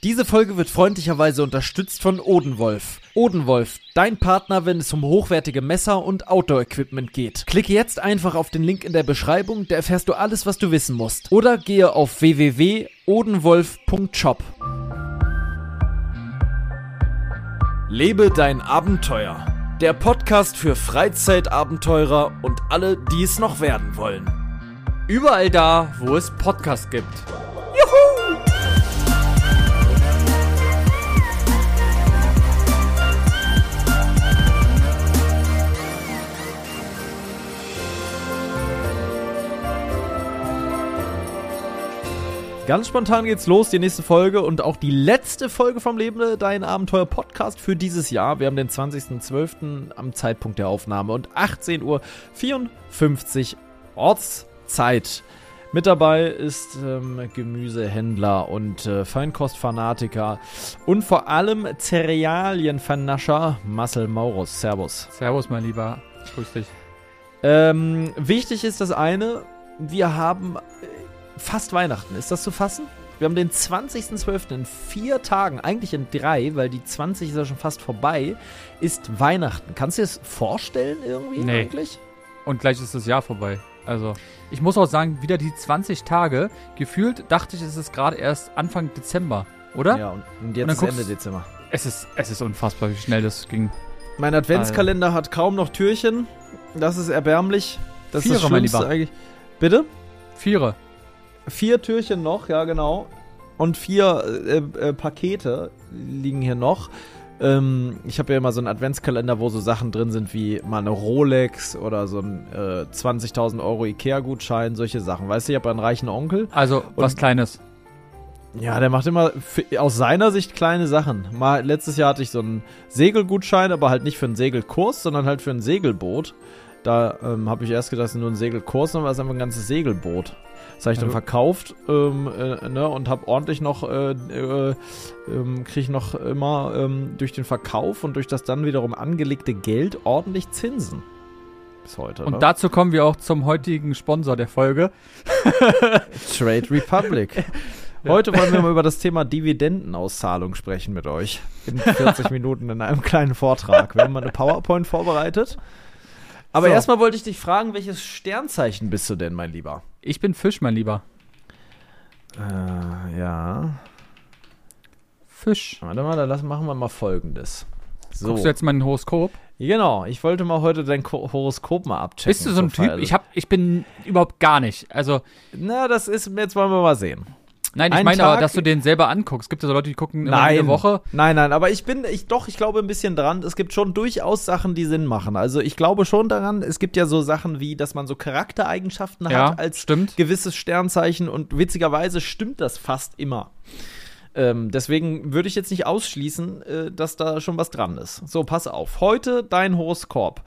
Diese Folge wird freundlicherweise unterstützt von Odenwolf. Odenwolf, dein Partner, wenn es um hochwertige Messer und Outdoor-Equipment geht. Klicke jetzt einfach auf den Link in der Beschreibung, da erfährst du alles, was du wissen musst. Oder gehe auf www.odenwolf.shop. Lebe dein Abenteuer. Der Podcast für Freizeitabenteurer und alle, die es noch werden wollen. Überall da, wo es Podcasts gibt. Ganz spontan geht's los, die nächste Folge und auch die letzte Folge vom Lebe dein Abenteuer Podcast für dieses Jahr. Wir haben den 20.12. am Zeitpunkt der Aufnahme und 18:54 Uhr Ortszeit. Mit dabei ist Gemüsehändler und Feinkostfanatiker und vor allem Cerealienvernascher Marcel Maurus. Servus. Servus, mein Lieber. Grüß dich. Wichtig ist das eine, wir haben fast Weihnachten. Ist das zu fassen? Wir haben den 20.12. in 4 Tagen, eigentlich in 3, weil die 20 ist ja schon fast vorbei, ist Weihnachten. Kannst du dir das vorstellen irgendwie eigentlich? Und gleich ist das Jahr vorbei. Also, ich muss auch sagen, wieder die 20 Tage, gefühlt dachte ich, es ist gerade erst Anfang Dezember, oder? Ja, und jetzt ist Ende Dezember. Es ist unfassbar, wie schnell das ging. Mein Adventskalender hat kaum noch Türchen. Das ist erbärmlich. Das ist das Schlimmste eigentlich. Bitte? 4. 4 Türchen noch, ja genau. Und 4 Pakete liegen hier noch. Ich habe ja immer so einen Adventskalender, wo so Sachen drin sind wie mal eine Rolex oder so ein 20.000 Euro Ikea-Gutschein, solche Sachen. Weißt du, ich habe einen reichen Onkel. Also was Kleines. Ja, der macht immer aus seiner Sicht kleine Sachen. Letztes Jahr hatte ich so einen Segelgutschein, aber halt nicht für einen Segelkurs, sondern halt für ein Segelboot. Da habe ich erst gedacht, das ist nur ein Segelkurs, aber es ist einfach ein ganzes Segelboot. Das habe ich dann verkauft und habe ordentlich noch, kriege ich noch immer durch den Verkauf und durch das dann wiederum angelegte Geld ordentlich Zinsen. Bis heute. Und dazu kommen wir auch zum heutigen Sponsor der Folge. Trade Republic. Heute wollen wir mal über das Thema Dividendenauszahlung sprechen mit euch. In 40 Minuten in einem kleinen Vortrag. Wir haben mal eine PowerPoint vorbereitet. Aber erstmal wollte ich dich fragen, welches Sternzeichen bist du denn, mein Lieber? Ich bin Fisch, mein Lieber. Ja. Fisch. Warte mal, dann machen wir mal Folgendes. So. Guckst du jetzt mein Horoskop? Genau, ich wollte mal heute dein Horoskop mal abchecken. Bist du so ein Typ? Ich bin überhaupt gar nicht. Also. Na, das ist, jetzt wollen wir mal sehen. Nein, ich meine aber, dass du den selber anguckst. Es gibt ja so Leute, die gucken immer eine Woche. Nein, aber ich glaube ein bisschen dran. Es gibt schon durchaus Sachen, die Sinn machen. Also ich glaube schon daran, es gibt ja so Sachen wie, dass man so Charaktereigenschaften hat als gewisses Sternzeichen und witzigerweise stimmt das fast immer. Deswegen würde ich jetzt nicht ausschließen, dass da schon was dran ist. So, pass auf. Heute dein Horoskop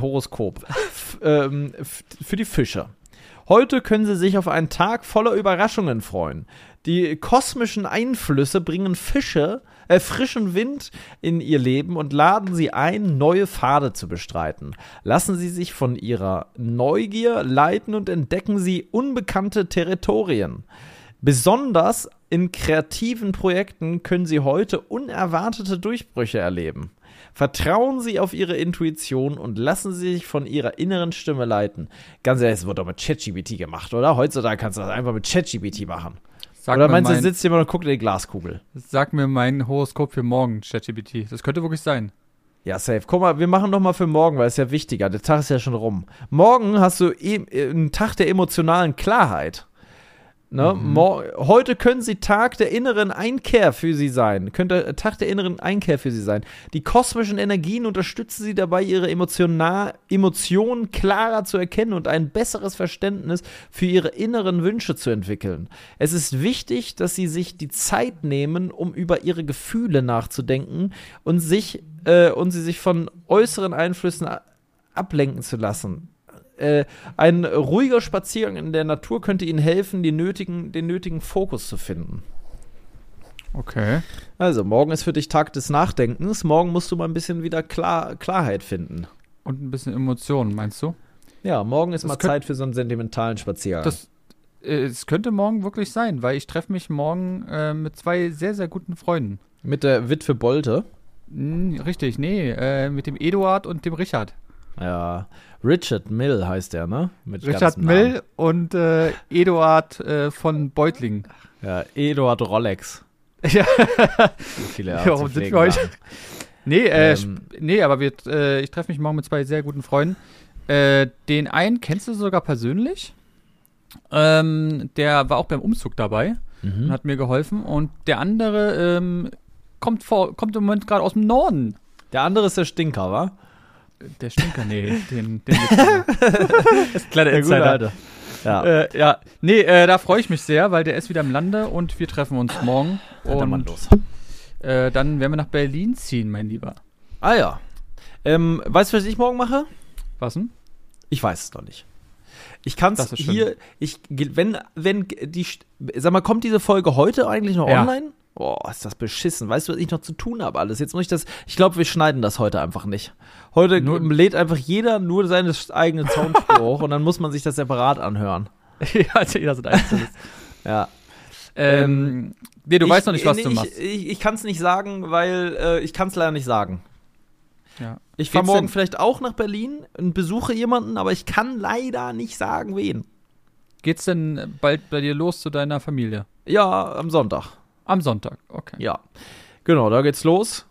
für die Fische. Heute können Sie sich auf einen Tag voller Überraschungen freuen. Die kosmischen Einflüsse bringen frischen Wind in Ihr Leben und laden Sie ein, neue Pfade zu bestreiten. Lassen Sie sich von Ihrer Neugier leiten und entdecken Sie unbekannte Territorien. Besonders in kreativen Projekten können Sie heute unerwartete Durchbrüche erleben. Vertrauen Sie auf Ihre Intuition und lassen Sie sich von Ihrer inneren Stimme leiten. Ganz ehrlich, es wird doch mit ChatGPT gemacht, oder? Heutzutage kannst du das einfach mit ChatGPT machen. Oder meinst du, sitzt jemand und guckt in die Glaskugel? Sag mir mein Horoskop für morgen, ChatGPT. Das könnte wirklich sein. Ja, safe. Guck mal, wir machen doch mal für morgen, weil es ja wichtiger. Der Tag ist ja schon rum. Morgen hast du einen Tag der emotionalen Klarheit. Ne? Heute können Sie Tag der inneren Einkehr für Sie sein. Könnte Tag der inneren Einkehr für Sie sein. Die kosmischen Energien unterstützen Sie dabei, Ihre Emotionen klarer zu erkennen und ein besseres Verständnis für Ihre inneren Wünsche zu entwickeln. Es ist wichtig, dass Sie sich die Zeit nehmen, um über Ihre Gefühle nachzudenken und Sie sich von äußeren Einflüssen ablenken zu lassen. Ein ruhiger Spaziergang in der Natur könnte Ihnen helfen, den nötigen Fokus zu finden. Okay. Also, morgen ist für dich Tag des Nachdenkens. Morgen musst du mal ein bisschen wieder Klarheit finden. Und ein bisschen Emotionen, meinst du? Ja, morgen ist mal Zeit für so einen sentimentalen Spaziergang. Es könnte morgen wirklich sein, weil ich treffe mich morgen mit 2 sehr, sehr guten Freunden. Mit der Witwe Bolte? Richtig, nee, mit dem Eduard und dem Richard. Ja, Richard Mill heißt der, ne? Mit Richard Mill und Eduard von Beutling. Ja, Eduard Rolex. Ja. Viele warum sind wir heute? Nee, aber ich treffe mich morgen mit 2 sehr guten Freunden. Den einen kennst du sogar persönlich. Der war auch beim Umzug dabei und hat mir geholfen. Und der andere kommt im Moment gerade aus dem Norden. Der andere ist der Stinker, wa? Der Stinker, nee, den das ist kleiner Insider. Ja. Nee, da freue ich mich sehr, weil der ist wieder im Lande und wir treffen uns morgen. Und los. Dann werden wir nach Berlin ziehen, mein Lieber. Ah ja. Weißt du, was ich morgen mache? Was denn? Ich weiß es noch nicht. Ich kann es hier, wenn die, sag mal, kommt diese Folge heute eigentlich noch online? Boah, ist das beschissen. Weißt du, was ich noch zu tun habe alles? Jetzt muss ich glaube, wir schneiden das heute einfach nicht. Heute lädt einfach jeder nur seine eigene Soundspur hoch und dann muss man sich das separat anhören. Ja, also jeder sind einzelnes. Ja. Nee, du weißt noch nicht, was du machst. Ich kann es nicht sagen, weil ich kann es leider nicht sagen. Ja. Ich fahre morgen vielleicht auch nach Berlin und besuche jemanden, aber ich kann leider nicht sagen, wen. Geht's denn bald bei dir los zu deiner Familie? Ja, am Sonntag. Am Sonntag, okay. Ja, genau, da geht's los.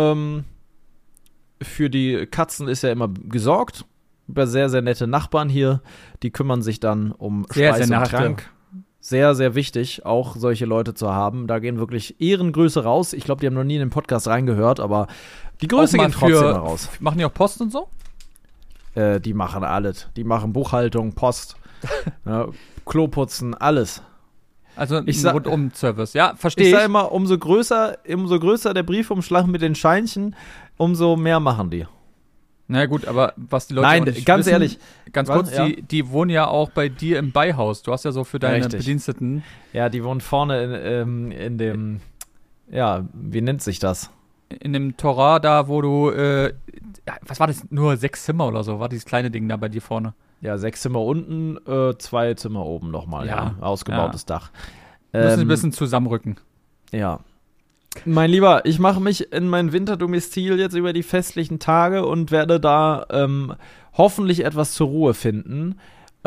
Für die Katzen ist ja immer gesorgt. Über sehr, sehr nette Nachbarn hier. Die kümmern sich dann um Speis und Trank. Sehr, sehr wichtig, auch solche Leute zu haben. Da gehen wirklich Ehrengrüße raus. Ich glaube, die haben noch nie in den Podcast reingehört, aber die Grüße gehen trotzdem raus. Machen die auch Post und so? Die machen alles. Die machen Buchhaltung, Post, Kloputzen, alles. Also ein Rundum-Service, ja, verstehe ich. Ich sage immer, umso größer der Briefumschlag mit den Scheinchen, umso mehr machen die. Na gut, aber was die Leute Nein, nicht ganz wissen, ehrlich. Ganz kurz, die wohnen ja auch bei dir im Beihaus. Du hast ja so für deine Bediensteten. Ja, die wohnen vorne in dem, wie nennt sich das? In dem Torah da, wo du, was war das, nur 6 Zimmer oder so, war dieses kleine Ding da bei dir vorne? Ja, 6 Zimmer unten, 2 Zimmer oben nochmal, ausgebautes Dach. Müssen ein bisschen zusammenrücken. Ja. Mein Lieber, ich mache mich in mein Winterdomizil jetzt über die festlichen Tage und werde da hoffentlich etwas zur Ruhe finden.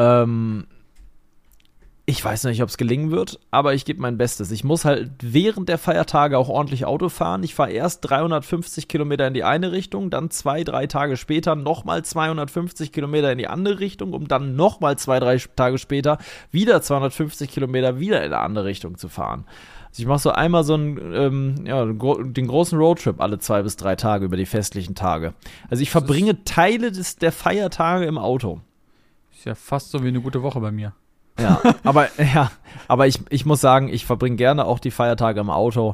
Ich weiß noch nicht, ob es gelingen wird, aber ich gebe mein Bestes. Ich muss halt während der Feiertage auch ordentlich Auto fahren. Ich fahre erst 350 Kilometer in die eine Richtung, dann 2-3 Tage später nochmal 250 Kilometer in die andere Richtung, um dann nochmal 2-3 Tage später wieder 250 Kilometer wieder in eine andere Richtung zu fahren. Also ich mache so einmal so den großen Roadtrip alle 2 bis 3 Tage über die festlichen Tage. Also ich verbringe Teile der Feiertage im Auto. Ist ja fast so wie eine gute Woche bei mir. Ja, aber ich muss sagen, ich verbringe gerne auch die Feiertage im Auto.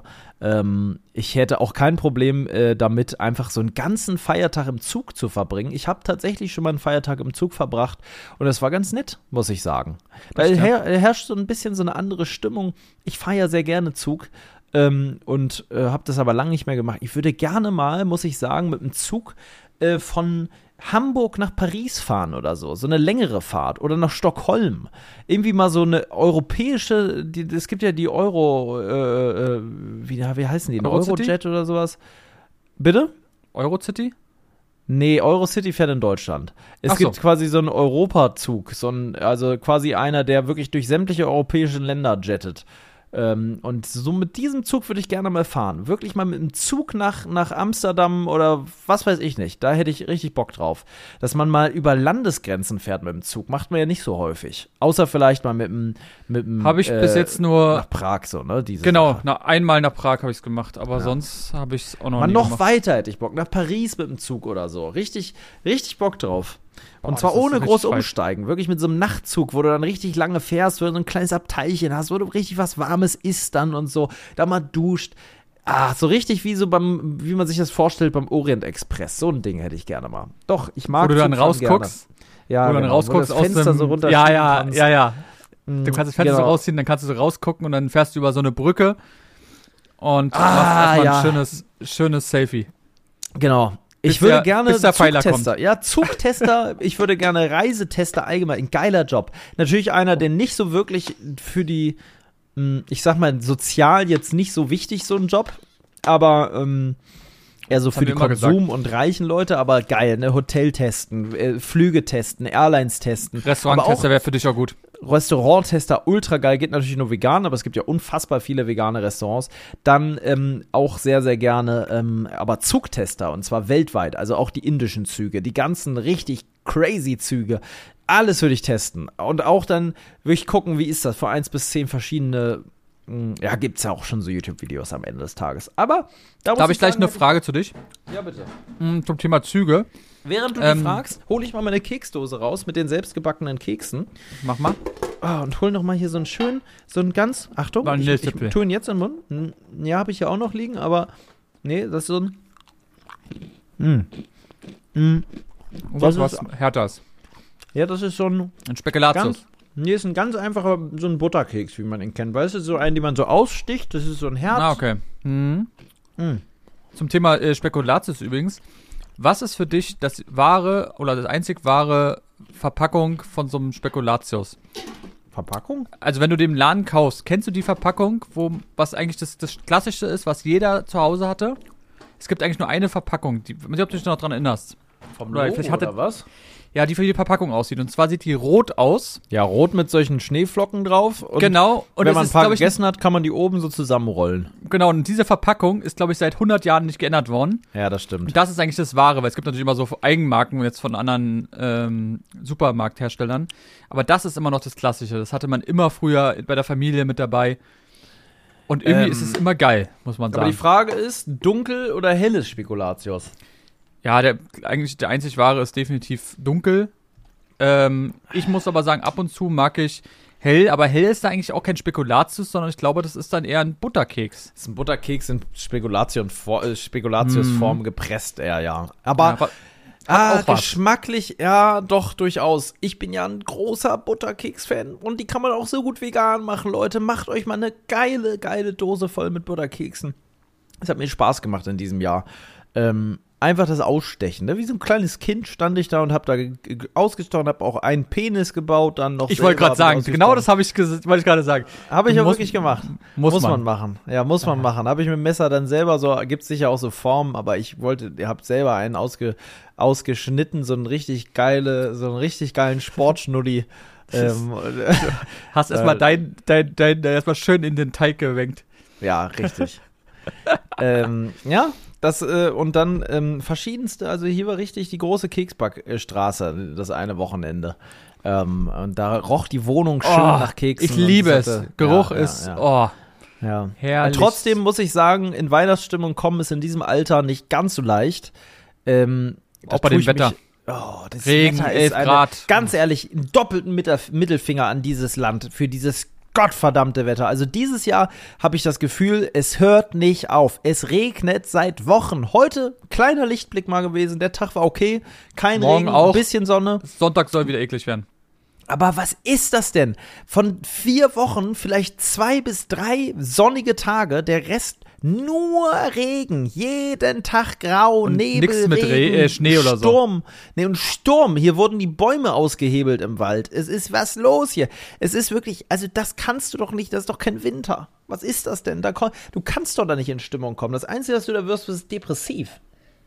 Ich hätte auch kein Problem damit, einfach so einen ganzen Feiertag im Zug zu verbringen. Ich habe tatsächlich schon mal einen Feiertag im Zug verbracht und das war ganz nett, muss ich sagen. Da herrscht so ein bisschen so eine andere Stimmung. Ich fahre ja sehr gerne Zug und habe das aber lange nicht mehr gemacht. Ich würde gerne mal, muss ich sagen, mit dem Zug von Hamburg nach Paris fahren oder so eine längere Fahrt oder nach Stockholm. Irgendwie mal so eine europäische, es gibt ja die Euro, wie heißen die? Eurojet oder sowas. Bitte? Eurocity? Nee, Eurocity fährt in Deutschland. Es gibt quasi so einen Europazug, also quasi einer, der wirklich durch sämtliche europäischen Länder jettet. Und so mit diesem Zug würde ich gerne mal fahren. Wirklich mal mit einem Zug nach Amsterdam oder was weiß ich nicht. Da hätte ich richtig Bock drauf. Dass man mal über Landesgrenzen fährt mit dem Zug. Macht man ja nicht so häufig. Außer vielleicht mal mit dem habe ich bis jetzt nur nach Prag so, ne? Einmal nach Prag habe ich es gemacht. Aber sonst habe ich es auch noch nie gemacht. Noch weiter hätte ich Bock. Nach Paris mit dem Zug oder so. Richtig, richtig Bock drauf. Und zwar ohne groß umsteigen. Wirklich mit so einem Nachtzug, wo du dann richtig lange fährst, wo du so ein kleines Abteilchen hast, wo du richtig was Warmes isst dann und so. Da mal duscht. So richtig wie man sich das vorstellt beim Orient Express. So ein Ding hätte ich gerne mal. Doch, ich mag Wo du dann rausguckst. Ja, wo du dann rausguckst aus dem Fenster so runter. Ja. Du kannst das Fenster so rausziehen, dann kannst du so rausgucken und dann fährst du über so eine Brücke und machst erstmal ein schönes Selfie. Genau. Ich würde gerne Zugtester. Ja, Zugtester. Ich würde gerne Reisetester allgemein. Ein geiler Job. Natürlich einer, der nicht so wirklich für die, ich sag mal, sozial jetzt nicht so wichtig, so ein Job. Aber eher so für die Konsum- und reichen Leute, aber geil, ne? Hotel testen, Flüge testen, Airlines testen. Restauranttester wäre für dich auch gut. Restauranttester, ultra geil, geht natürlich nur vegan, aber es gibt ja unfassbar viele vegane Restaurants. Dann auch sehr, sehr gerne, aber Zugtester, und zwar weltweit, also auch die indischen Züge, die ganzen richtig crazy Züge, alles würde ich testen. Und auch dann würde ich gucken, wie ist das, von 1 bis 10 verschiedene, ja, gibt's ja auch schon so YouTube-Videos am Ende des Tages. Aber da habe ich gleich eine Frage zu dich. Ja, bitte. Zum Thema Züge. Während du die fragst, hole ich mal meine Keksdose raus mit den selbstgebackenen Keksen. Mach mal. Und hol noch mal hier so einen ganz, Achtung, ich tue ihn jetzt in den Mund. Ja, habe ich ja auch noch liegen, aber nee, das ist so ein Was härteres? Ja, das ist so ein Spekulatius. Nee, ist ein ganz einfacher, so ein Butterkeks, wie man ihn kennt. Weißt du, so einen, den man so aussticht, das ist so ein Herz. Okay. Zum Thema Spekulatius übrigens. Was ist für dich das wahre oder das einzig wahre Verpackung von so einem Spekulatius? Verpackung? Also wenn du den im Laden kaufst, kennst du die Verpackung, was eigentlich das Klassische ist, was jeder zu Hause hatte? Es gibt eigentlich nur eine Verpackung, ich weiß nicht, ob du dich noch daran erinnerst. Vom Logo oder was? Ja, die für die Verpackung aussieht. Und zwar sieht die rot aus. Ja, rot mit solchen Schneeflocken drauf. Und genau. Und wenn man ein paar gegessen hat, kann man die oben so zusammenrollen. Genau, und diese Verpackung ist, glaube ich, seit 100 Jahren nicht geändert worden. Ja, das stimmt. Und das ist eigentlich das Wahre, weil es gibt natürlich immer so Eigenmarken jetzt von anderen Supermarktherstellern. Aber das ist immer noch das Klassische. Das hatte man immer früher bei der Familie mit dabei. Und irgendwie ist es immer geil, muss man sagen. Aber die Frage ist, dunkel oder helles Spekulatius? Ja, der einzig wahre ist definitiv dunkel. Ich muss aber sagen, ab und zu mag ich hell, aber hell ist da eigentlich auch kein Spekulatius, sondern ich glaube, das ist dann eher ein Butterkeks. Das ist ein Butterkeks in Spekulatiusform gepresst eher, ja. Aber geschmacklich, ja, doch, durchaus. Ich bin ja ein großer Butterkeks-Fan und die kann man auch so gut vegan machen, Leute. Macht euch mal eine geile, geile Dose voll mit Butterkeksen. Es hat mir Spaß gemacht in diesem Jahr. Einfach das Ausstechen, ne? Wie so ein kleines Kind stand ich da und hab da ausgestochen, hab auch einen Penis gebaut, dann noch. Ich wollte gerade sagen, genau das wollte ich gerade sagen. Habe ich ja wirklich gemacht. Muss man machen. Ja, muss man machen. Habe ich mit dem Messer dann selber so, gibt's sicher auch so Formen, aber ich hab selber einen ausgeschnitten, so einen richtig geilen Sportschnulli. Hast erstmal dein erstmal schön in den Teig gewenkt. Ja, richtig. Ja. Das, und dann verschiedenste, also hier war richtig die große Keksbackstraße das eine Wochenende. Und da roch die Wohnung schön nach Keksen. Ich liebe es. Geruch ist, ja. Herrlich. Und trotzdem muss ich sagen, in Weihnachtsstimmung kommen ist in diesem Alter nicht ganz so leicht. Auch bei dem Wetter. Das Regen, Wetter 11 Grad. Ganz ehrlich, einen doppelten Mittelfinger an dieses Land für dieses gottverdammte Wetter. Also dieses Jahr habe ich das Gefühl, es hört nicht auf. Es regnet seit Wochen. Heute kleiner Lichtblick mal gewesen. Der Tag war okay. Kein Morgen Regen, auch. Ein bisschen Sonne. Sonntag soll wieder eklig werden. Aber was ist das denn? Von 4 Wochen vielleicht 2 bis 3 sonnige Tage, der Rest nur Regen. Jeden Tag grau, und Nebel, nix mit Regen, Schnee oder Sturm. Nee, und Sturm. Hier wurden die Bäume ausgehebelt im Wald. Es ist was los hier. Es ist wirklich, also das kannst du doch nicht, das ist doch kein Winter. Was ist das denn? Du kannst doch da nicht in Stimmung kommen. Das Einzige, was du da wirst, ist depressiv.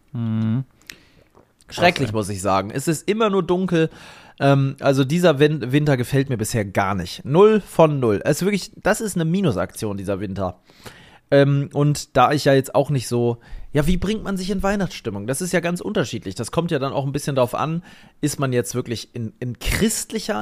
Schrecklich, muss ich sagen. Es ist immer nur dunkel. Also dieser Winter gefällt mir bisher gar nicht. 0 von 0. Also wirklich, das ist eine Minusaktion, dieser Winter. Und da ich ja jetzt auch nicht so, ja, wie bringt man sich in Weihnachtsstimmung? Das ist ja ganz unterschiedlich. Das kommt ja dann auch ein bisschen darauf an, ist man jetzt wirklich in christlicher,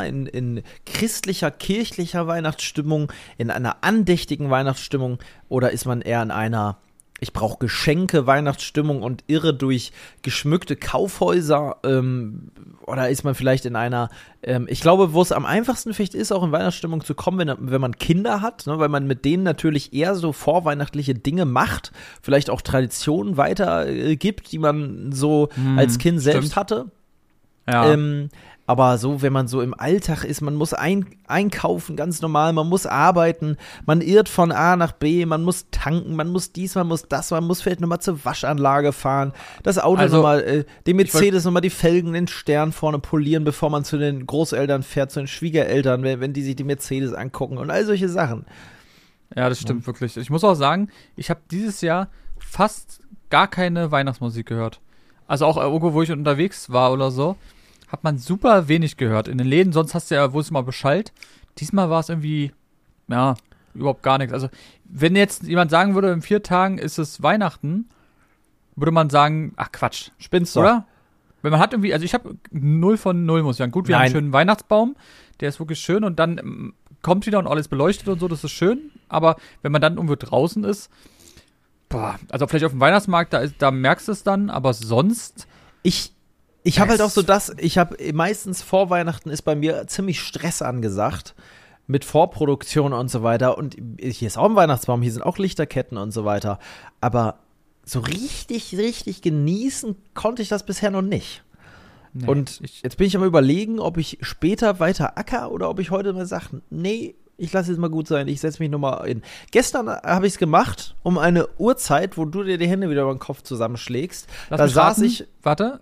kirchlicher Weihnachtsstimmung, in einer andächtigen Weihnachtsstimmung, oder ist man eher in einer ich brauche Geschenke, Weihnachtsstimmung und irre durch geschmückte Kaufhäuser, oder ist man vielleicht in einer, ich glaube, wo es am einfachsten vielleicht ist, auch in Weihnachtsstimmung zu kommen, wenn man Kinder hat, ne, weil man mit denen natürlich eher so vorweihnachtliche Dinge macht, vielleicht auch Traditionen weitergibt, die man so als Kind selbst hatte. Ja. Aber so, wenn man so im Alltag ist, man muss einkaufen, ganz normal, man muss arbeiten, man irrt von A nach B, man muss tanken, man muss dies, man muss das, man muss vielleicht nochmal zur Waschanlage fahren, das Auto nochmal, den Mercedes nochmal die Felgen, den Stern vorne polieren, bevor man zu den Großeltern fährt, zu den Schwiegereltern, wenn die sich die Mercedes angucken und all solche Sachen. Ja, das stimmt wirklich. Ich muss auch sagen, ich habe dieses Jahr fast gar keine Weihnachtsmusik gehört. Also auch irgendwo, wo ich unterwegs war oder so, hat man super wenig gehört. In den Läden, sonst hast du ja, wo es immer beschallt. Diesmal war es irgendwie, ja, überhaupt gar nichts. Also, wenn jetzt jemand sagen würde, in 4 Tagen ist es Weihnachten, würde man sagen, ach Quatsch, spinnst du, oder? Wenn man hat irgendwie, also ich habe 0 von 0, muss ich sagen. Gut, wir haben einen schönen Weihnachtsbaum, der ist wirklich schön und dann kommt wieder und alles beleuchtet und so, das ist schön. Aber wenn man dann irgendwo draußen ist, also vielleicht auf dem Weihnachtsmarkt, da merkst du es dann, aber sonst. Ich habe halt auch so ich habe meistens vor Weihnachten ist bei mir ziemlich Stress angesagt mit Vorproduktion und so weiter und hier ist auch ein Weihnachtsbaum, hier sind auch Lichterketten und so weiter, aber so richtig genießen konnte ich das bisher noch nicht. Nee, und jetzt bin ich am Überlegen, ob ich später weiter acker oder ob ich heute mal sage, nee, ich lasse es mal gut sein, ich setze mich nochmal in. Gestern habe ich es gemacht, um eine Uhrzeit, wo du dir die Hände wieder über den Kopf zusammenschlägst. Da saß ich. Warte,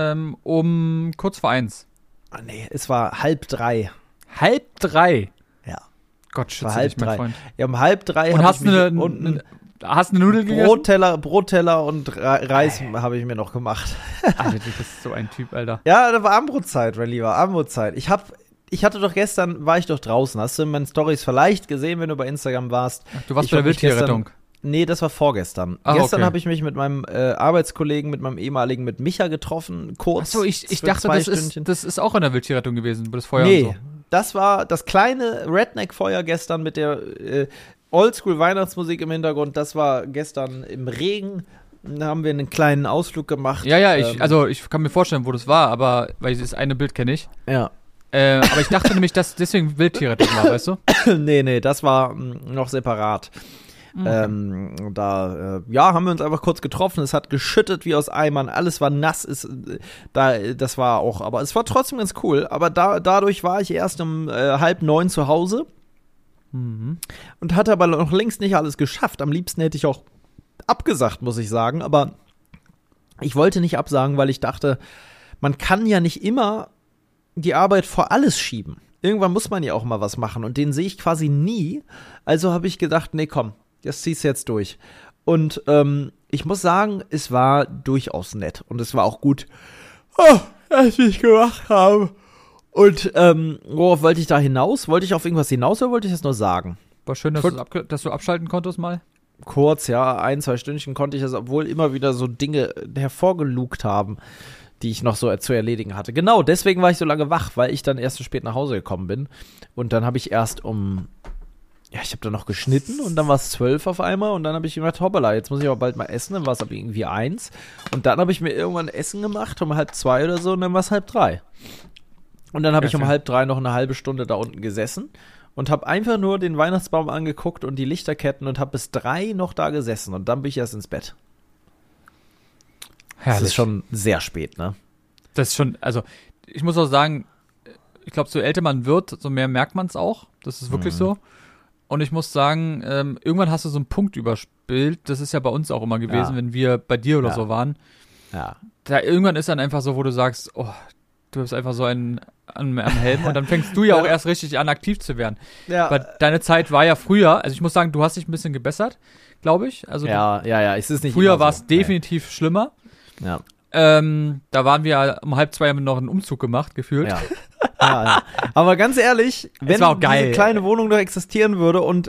um kurz vor 1. Ah, nee, es war 2:30. 2:30? Ja. Gott schütze dich, mein Freund. Ja, um 2:30 und hast du eine Nudel gegessen? Brotteller und Reis habe ich mir noch gemacht. Alter, du bist so ein Typ, Alter. Ja, da war Abendbrotzeit, mein Lieber, Abendbrotzeit. War ich doch draußen. Hast du in meinen Storys vielleicht gesehen, wenn du bei Instagram warst? Ach, du warst bei der Wildtierrettung. Nee, das war vorgestern. Gestern habe ich mich mit meinem Arbeitskollegen, mit meinem ehemaligen, mit Micha getroffen, kurz. Achso, ich dachte, das ist auch in der Wildtierrettung gewesen, wo das Feuer und so. Nee, das war das kleine Redneck-Feuer gestern mit der Oldschool-Weihnachtsmusik im Hintergrund. Das war gestern im Regen. Da haben wir einen kleinen Ausflug gemacht. Ja, ich kann mir vorstellen, wo das war, aber weil das eine Bild kenne ich. Ja. Aber ich dachte nämlich, dass deswegen Wildtierrettung war, weißt du? Nee, das war noch separat. Okay. Haben wir uns einfach kurz getroffen. Es hat geschüttet wie aus Eimern. Alles war nass. Das war auch, aber es war trotzdem ganz cool. Aber dadurch war ich erst um 8:30 zu Hause und hatte aber noch längst nicht alles geschafft. Am liebsten hätte ich auch abgesagt, muss ich sagen. Aber ich wollte nicht absagen, weil ich dachte, man kann ja nicht immer die Arbeit vor alles schieben. Irgendwann muss man ja auch mal was machen und den sehe ich quasi nie. Also habe ich gedacht, nee, komm, das ziehst du jetzt durch. Und ich muss sagen, es war durchaus nett und es war auch gut, dass ich gemacht habe. Und worauf wollte ich da hinaus? Wollte ich auf irgendwas hinaus oder wollte ich das nur sagen? War schön, dass du abschalten konntest mal. Kurz, ja, 1-2 Stündchen konnte ich das, obwohl immer wieder so Dinge hervorgelugt haben, die ich noch so zu erledigen hatte. Genau, deswegen war ich so lange wach, weil ich dann erst so spät nach Hause gekommen bin. Und dann habe ich erst ich habe dann noch geschnitten und dann war es 12 auf einmal und dann habe ich gedacht, hoppala, jetzt muss ich aber bald mal essen, dann war es aber irgendwie 1. Und dann habe ich mir irgendwann Essen gemacht, um 1:30 oder so und dann war es 2:30. Und dann habe ich um 2:30 noch eine halbe Stunde da unten gesessen und habe einfach nur den Weihnachtsbaum angeguckt und die Lichterketten und habe bis 3 noch da gesessen und dann bin ich erst ins Bett. Herrlich. Das ist schon sehr spät, ne? Das ist schon, also ich muss auch sagen, ich glaube, so älter man wird, so mehr merkt man es auch. Das ist wirklich so. Und ich muss sagen, irgendwann hast du so einen Punkt überspielt. Das ist ja bei uns auch immer gewesen, wenn wir bei dir oder so waren. Ja. Da irgendwann ist dann einfach so, wo du sagst, oh, du bist einfach so am Helm und dann fängst du ja auch erst richtig an, aktiv zu werden. Ja. Weil deine Zeit war ja früher, also ich muss sagen, du hast dich ein bisschen gebessert, glaube ich. Also ja, es ist nicht früher war es definitiv schlimmer. Ja. Da waren wir um 1:30 haben wir noch einen Umzug gemacht, gefühlt. Ja. Aber ganz ehrlich, wenn diese kleine Wohnung noch existieren würde und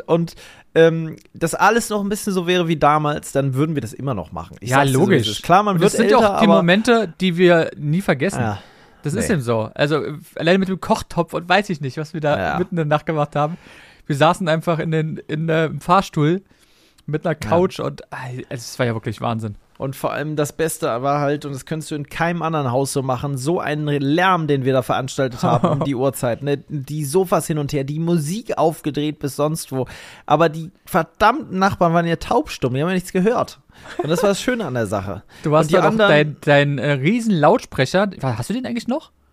das alles noch ein bisschen so wäre wie damals, dann würden wir das immer noch machen. Ja, logisch. Klar, man wird älter, aber das sind auch die Momente, die wir nie vergessen. Ja. Das ist eben so. Also alleine mit dem Kochtopf und weiß ich nicht, was wir da mitten in der Nacht gemacht haben. Wir saßen einfach im Fahrstuhl mit einer Couch und es war ja wirklich Wahnsinn. Und vor allem das Beste war halt, und das könntest du in keinem anderen Haus so machen, so einen Lärm, den wir da veranstaltet haben um die Uhrzeit, ne? Die Sofas hin und her, die Musik aufgedreht bis sonst wo. Aber die verdammten Nachbarn waren ja taubstumm, die haben ja nichts gehört. Und das war das Schöne an der Sache. Du hast ja noch dein riesen Lautsprecher, hast du den eigentlich noch?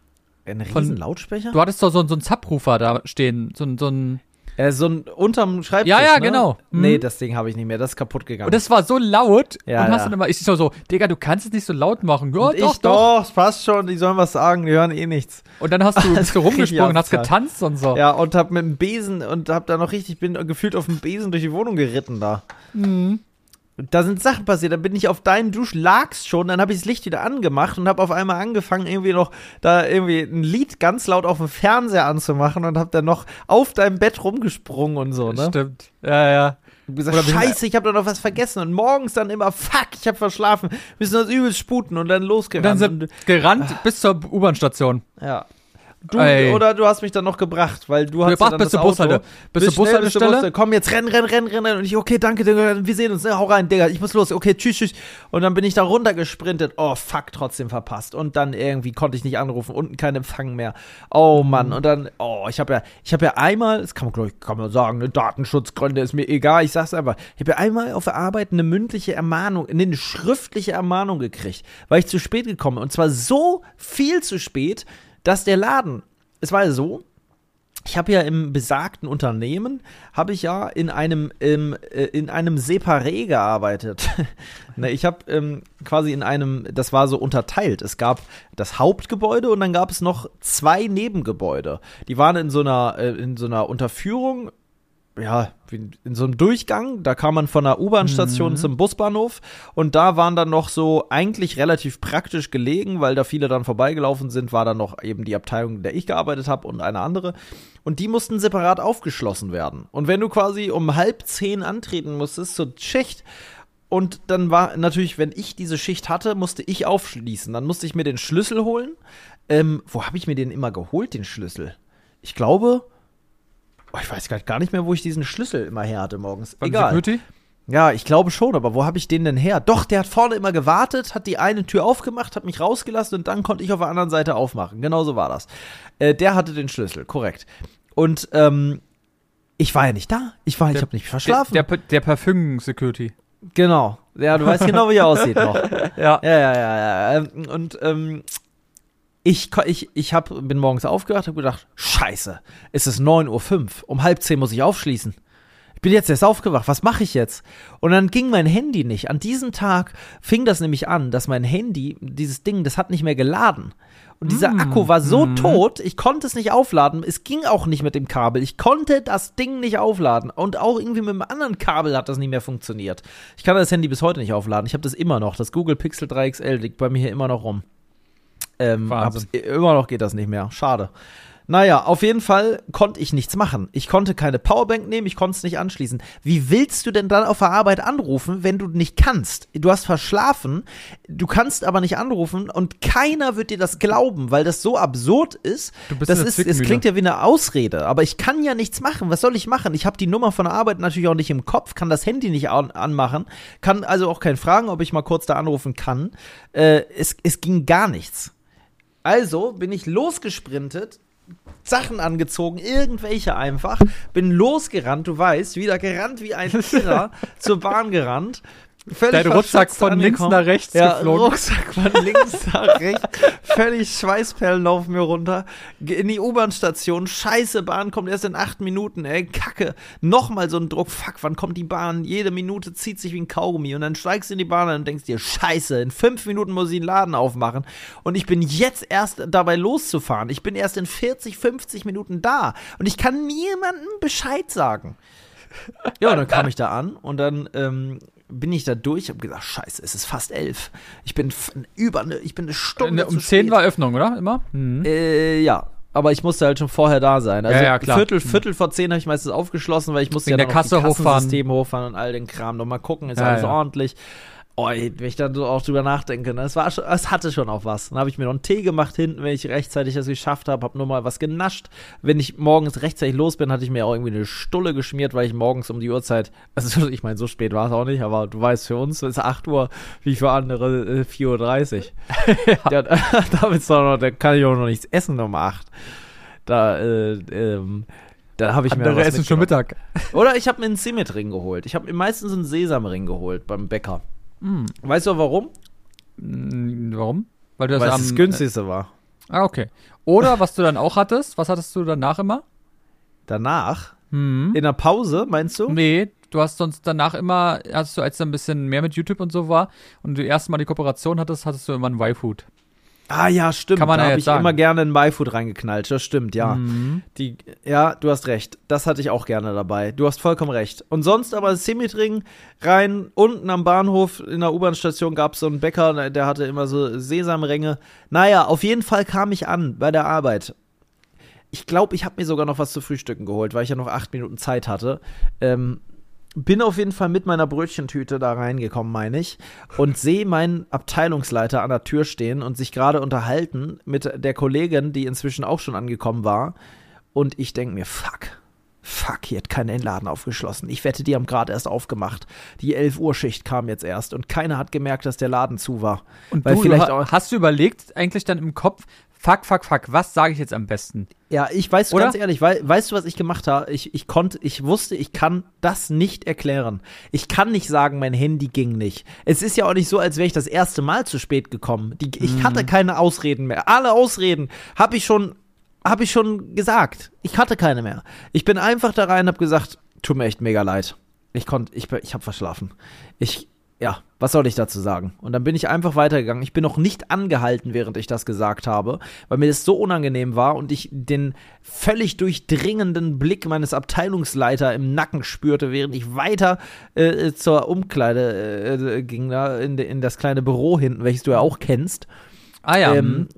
Ein riesen Lautsprecher? Du hattest doch so einen Subwoofer da stehen, so ein unterm Schreibtisch, Ja, ne? genau. Nee, das Ding habe ich nicht mehr, das ist kaputt gegangen. Und das war so laut. Ja, und hast dann immer, ich so, Digga, du kannst es nicht so laut machen. Ja, doch, es passt schon, die sollen was sagen, die hören eh nichts. Und dann bist du rumgesprungen, hast getanzt und so. Ja, und hab mit dem Besen und hab da noch bin gefühlt auf dem Besen durch die Wohnung geritten da. Mhm. Da sind Sachen passiert, dann bin ich auf deinen Dusch, lagst schon, dann habe ich das Licht wieder angemacht und habe auf einmal angefangen, irgendwie noch da irgendwie ein Lied ganz laut auf dem Fernseher anzumachen und habe dann noch auf deinem Bett rumgesprungen und so, ne? Stimmt, ja. Und gesagt, scheiße, ich habe da noch was vergessen und morgens dann immer, fuck, ich habe verschlafen, müssen uns übelst sputen und dann losgerannt. Und dann sind gerannt bis zur U-Bahn-Station. Ja. Oder du hast mich dann noch gebracht, weil du hast dann bis zur Bushaltestelle. Bis zur Bushaltestelle. Komm, jetzt renn. Und ich, okay, danke, Digga, wir sehen uns, hau rein, Digga, ich muss los, okay, tschüss. Und dann bin ich da runtergesprintet, oh, fuck, trotzdem verpasst. Und dann irgendwie konnte ich nicht anrufen, unten kein Empfang mehr. Oh, Mann, und dann, ich hab ja einmal, das kann man sagen, ne, Datenschutzgründe ist mir egal, ich sag's einfach, ich habe ja einmal auf der Arbeit eine mündliche Ermahnung, eine schriftliche Ermahnung gekriegt, weil ich zu spät gekommen bin. Und zwar so viel zu spät, dass der Laden, es war ja so, ich habe ja im besagten Unternehmen, habe ich ja in einem Separé gearbeitet. Ich habe quasi in einem, das war so unterteilt. Es gab das Hauptgebäude und dann gab es noch 2 Nebengebäude. Die waren in so einer Unterführung, ja, in so einem Durchgang, da kam man von der U-Bahn-Station zum Busbahnhof und da waren dann noch so eigentlich relativ praktisch gelegen, weil da viele dann vorbeigelaufen sind, war dann noch eben die Abteilung, in der ich gearbeitet habe und eine andere und die mussten separat aufgeschlossen werden. Und wenn du quasi um 9:30 antreten musstest zur Schicht und dann war natürlich, wenn ich diese Schicht hatte, musste ich aufschließen, dann musste ich mir den Schlüssel holen. Wo habe ich mir den immer geholt, den Schlüssel? Ich glaube, ich weiß gar nicht mehr, wo ich diesen Schlüssel immer her hatte morgens. Egal. Security? Ja, ich glaube schon, aber wo habe ich den denn her? Doch, der hat vorne immer gewartet, hat die eine Tür aufgemacht, hat mich rausgelassen und dann konnte ich auf der anderen Seite aufmachen. Genau so war das. Der hatte den Schlüssel, korrekt. Und ich war ja nicht da. Ich habe nicht verschlafen. Der Parfüm-Security. Genau. Ja, du weißt genau, wie er aussieht noch. Ja. Und ich bin morgens aufgewacht, habe gedacht, scheiße, es ist 9:05 Uhr, um 9:30 muss ich aufschließen. Ich bin jetzt erst aufgewacht, was mache ich jetzt? Und dann ging mein Handy nicht. An diesem Tag fing das nämlich an, dass mein Handy, dieses Ding, das hat nicht mehr geladen. Und dieser Akku war so tot, ich konnte es nicht aufladen. Es ging auch nicht mit dem Kabel. Ich konnte das Ding nicht aufladen. Und auch irgendwie mit einem anderen Kabel hat das nicht mehr funktioniert. Ich kann das Handy bis heute nicht aufladen. Ich habe das immer noch. Das Google Pixel 3 XL liegt bei mir hier immer noch rum. Immer noch geht das nicht mehr. Schade. Naja, auf jeden Fall konnte ich nichts machen. Ich konnte keine Powerbank nehmen, ich konnte es nicht anschließen. Wie willst du denn dann auf der Arbeit anrufen, wenn du nicht kannst? Du hast verschlafen, du kannst aber nicht anrufen und keiner wird dir das glauben, weil das so absurd ist. Es klingt ja wie eine Ausrede, aber ich kann ja nichts machen. Was soll ich machen? Ich habe die Nummer von der Arbeit natürlich auch nicht im Kopf, kann das Handy nicht anmachen, kann also auch keinen fragen, ob ich mal kurz da anrufen kann. Es ging gar nichts. Also bin ich losgesprintet, Sachen angezogen, irgendwelche einfach, bin losgerannt, du weißt, wieder gerannt wie ein Irrer, zur Bahn gerannt. Dein Rucksack von links nach rechts geflogen. Rucksack von links nach rechts, völlig Schweißperlen laufen mir runter, in die U-Bahn-Station, scheiße, Bahn kommt erst in 8 Minuten, Kacke, nochmal so ein Druck, fuck, wann kommt die Bahn, jede Minute zieht sich wie ein Kaugummi und dann steigst du in die Bahn und denkst dir, scheiße, in 5 Minuten muss ich den Laden aufmachen und ich bin jetzt erst dabei loszufahren, ich bin erst in 40, 50 Minuten da und ich kann niemandem Bescheid sagen. Ja, und dann kam ich da an und dann, bin ich da durch, hab gesagt, scheiße, es ist fast 11. Ich bin eine Stunde um 10 war Öffnung, oder? Immer? Ja, aber ich musste halt schon vorher da sein. Also ja, klar. Viertel vor 10 habe ich meistens aufgeschlossen, weil ich musste wegen ja der noch Kasse das Kassensystem hochfahren und all den Kram. Noch mal gucken, ist alles ordentlich. Oh, wenn ich dann so auch drüber nachdenke, ne? Es hatte schon auch was. Dann habe ich mir noch einen Tee gemacht hinten, wenn ich rechtzeitig das geschafft habe, habe nur mal was genascht. Wenn ich morgens rechtzeitig los bin, hatte ich mir auch irgendwie eine Stulle geschmiert, weil ich morgens um die Uhrzeit, also ich meine, so spät war es auch nicht, aber du weißt, für uns ist 8 Uhr, wie für andere 4:30 Uhr. Ja. Da kann ich auch noch nichts essen um 8. Da habe ich andere mir essen schon Mittag. Oder ich habe mir einen Zimmetring geholt. Ich habe mir meistens einen Sesamring geholt beim Bäcker. Weißt du warum? Warum? Weil es das günstigste war. Ah, okay. Oder was du dann auch hattest, was hattest du danach immer? Danach? In der Pause, meinst du? Nee, du hast sonst danach immer, als es ein bisschen mehr mit YouTube und so war und du erst mal die Kooperation hattest du immer ein Y-Food. Ah ja, stimmt. Kann man da ja habe ich sagen. immer gerne ein MyFood reingeknallt. Das stimmt, ja. Ja, du hast recht. Das hatte ich auch gerne dabei. Du hast vollkommen recht. Und sonst aber Semietring rein, unten am Bahnhof in der U-Bahn-Station gab es so einen Bäcker, der hatte immer so Sesamränge. Naja, auf jeden Fall kam ich an bei der Arbeit. Ich glaube, ich habe mir sogar noch was zu frühstücken geholt, weil ich ja noch 8 Minuten Zeit hatte. Bin auf jeden Fall mit meiner Brötchentüte da reingekommen, meine ich, und sehe meinen Abteilungsleiter an der Tür stehen und sich gerade unterhalten mit der Kollegin, die inzwischen auch schon angekommen war. Und ich denke mir, fuck, hier hat keiner den Laden aufgeschlossen. Ich wette, die haben gerade erst aufgemacht. Die 11-Uhr-Schicht kam jetzt erst und keiner hat gemerkt, dass der Laden zu war. Und hast du überlegt, eigentlich dann im Kopf, fuck, was sage ich jetzt am besten? Ja, ich weiß, ganz ehrlich, weißt du, was ich gemacht habe? Ich wusste, ich kann das nicht erklären. Ich kann nicht sagen, mein Handy ging nicht. Es ist ja auch nicht so, als wäre ich das erste Mal zu spät gekommen. Ich hatte keine Ausreden mehr. Alle Ausreden habe ich schon gesagt. Ich hatte keine mehr. Ich bin einfach da rein und habe gesagt, tut mir echt mega leid. Ich habe verschlafen. Ja, was soll ich dazu sagen? Und dann bin ich einfach weitergegangen. Ich bin noch nicht angehalten, während ich das gesagt habe, weil mir das so unangenehm war und ich den völlig durchdringenden Blick meines Abteilungsleiters im Nacken spürte, während ich weiter zur Umkleide ging, da in das kleine Büro hinten, welches du ja auch kennst. Ah ja,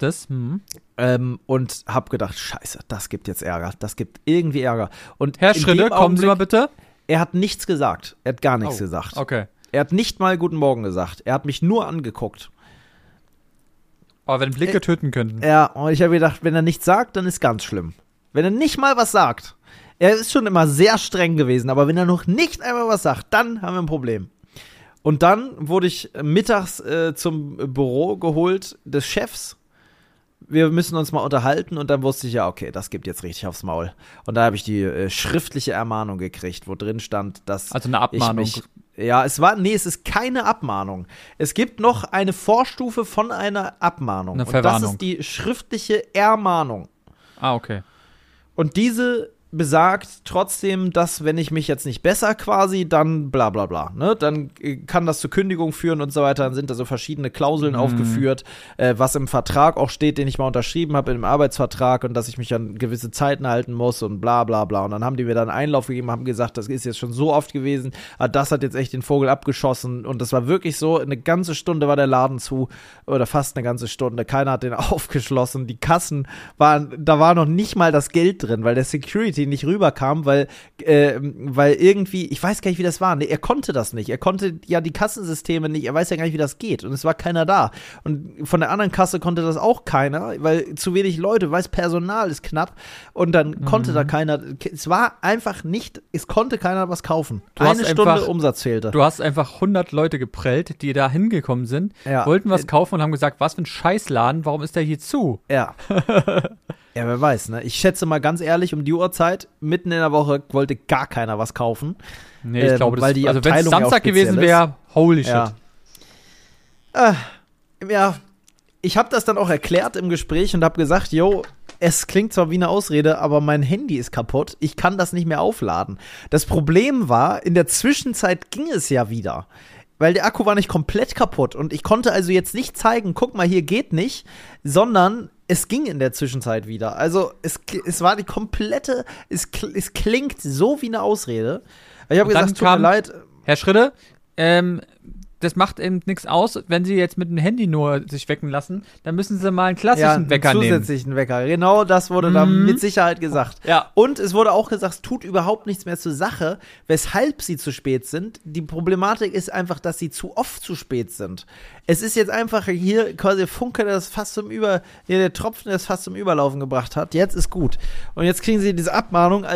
und hab gedacht, scheiße, das gibt jetzt Ärger. Das gibt irgendwie Ärger. Und Herr Schritte, kommen Sie mal bitte. Er hat nichts gesagt. Er hat gar nichts gesagt. Okay. Er hat nicht mal Guten Morgen gesagt. Er hat mich nur angeguckt. Aber wenn Blicke töten könnten. Ja, und ich habe gedacht, wenn er nichts sagt, dann ist ganz schlimm. Wenn er nicht mal was sagt. Er ist schon immer sehr streng gewesen, aber wenn er noch nicht einmal was sagt, dann haben wir ein Problem. Und dann wurde ich mittags zum Büro geholt des Chefs. Wir müssen uns mal unterhalten und dann wusste ich ja, okay, das gibt jetzt richtig aufs Maul. Und da habe ich die schriftliche Ermahnung gekriegt, wo drin stand, dass also eine Abmahnung. Es ist keine Abmahnung. Es gibt noch eine Vorstufe von einer Abmahnung. Eine Verwarnung. Und das ist die schriftliche Ermahnung. Ah, okay. Und diese besagt trotzdem, dass, wenn ich mich jetzt nicht besser quasi, dann bla bla bla, ne? Dann kann das zur Kündigung führen und so weiter. Dann sind da so verschiedene Klauseln aufgeführt, was im Vertrag auch steht, den ich mal unterschrieben habe, im Arbeitsvertrag und dass ich mich an gewisse Zeiten halten muss und bla bla bla. Und dann haben die mir dann Einlauf gegeben, haben gesagt, das ist jetzt schon so oft gewesen, das hat jetzt echt den Vogel abgeschossen und das war wirklich so, eine ganze Stunde war der Laden zu oder fast eine ganze Stunde, keiner hat den aufgeschlossen, die Kassen da war noch nicht mal das Geld drin, weil der Security nicht rüberkam, weil irgendwie, ich weiß gar nicht, wie das war. Nee, er konnte das nicht. Er konnte ja die Kassensysteme nicht. Er weiß ja gar nicht, wie das geht. Und es war keiner da. Und von der anderen Kasse konnte das auch keiner, weil zu wenig Leute, weil das Personal ist knapp. Und dann konnte da keiner, es war einfach nicht, es konnte keiner was kaufen. Eine Stunde Umsatz fehlte. Du hast einfach 100 Leute geprellt, die da hingekommen sind, wollten was kaufen und haben gesagt, was für ein Scheißladen, warum ist der hier zu? Ja. Ja, wer weiß, ne? Ich schätze mal ganz ehrlich, um die Uhrzeit, mitten in der Woche, wollte gar keiner was kaufen. Nee, ich glaube, weil die also wenn es Samstag gewesen wäre, holy shit. Ja, ich habe das dann auch erklärt im Gespräch und habe gesagt, es klingt zwar wie eine Ausrede, aber mein Handy ist kaputt, ich kann das nicht mehr aufladen. Das Problem war, in der Zwischenzeit ging es ja wieder. Weil der Akku war nicht komplett kaputt und ich konnte also jetzt nicht zeigen, guck mal, hier geht nicht, sondern es ging in der Zwischenzeit wieder. Also es war die komplette, es klingt so wie eine Ausrede. Ich habe gesagt, tut mir leid. Herr Schritte, das macht eben nichts aus, wenn Sie jetzt mit dem Handy nur sich wecken lassen, dann müssen Sie mal einen klassischen Wecker nehmen. Zusätzlichen Wecker, genau das wurde da mit Sicherheit gesagt. Ja. Und es wurde auch gesagt, es tut überhaupt nichts mehr zur Sache, weshalb Sie zu spät sind. Die Problematik ist einfach, dass Sie zu oft zu spät sind. Es ist jetzt einfach hier quasi Funke, der Tropfen, der es fast zum Überlaufen gebracht hat. Jetzt ist gut. Und jetzt kriegen Sie diese Abmahnung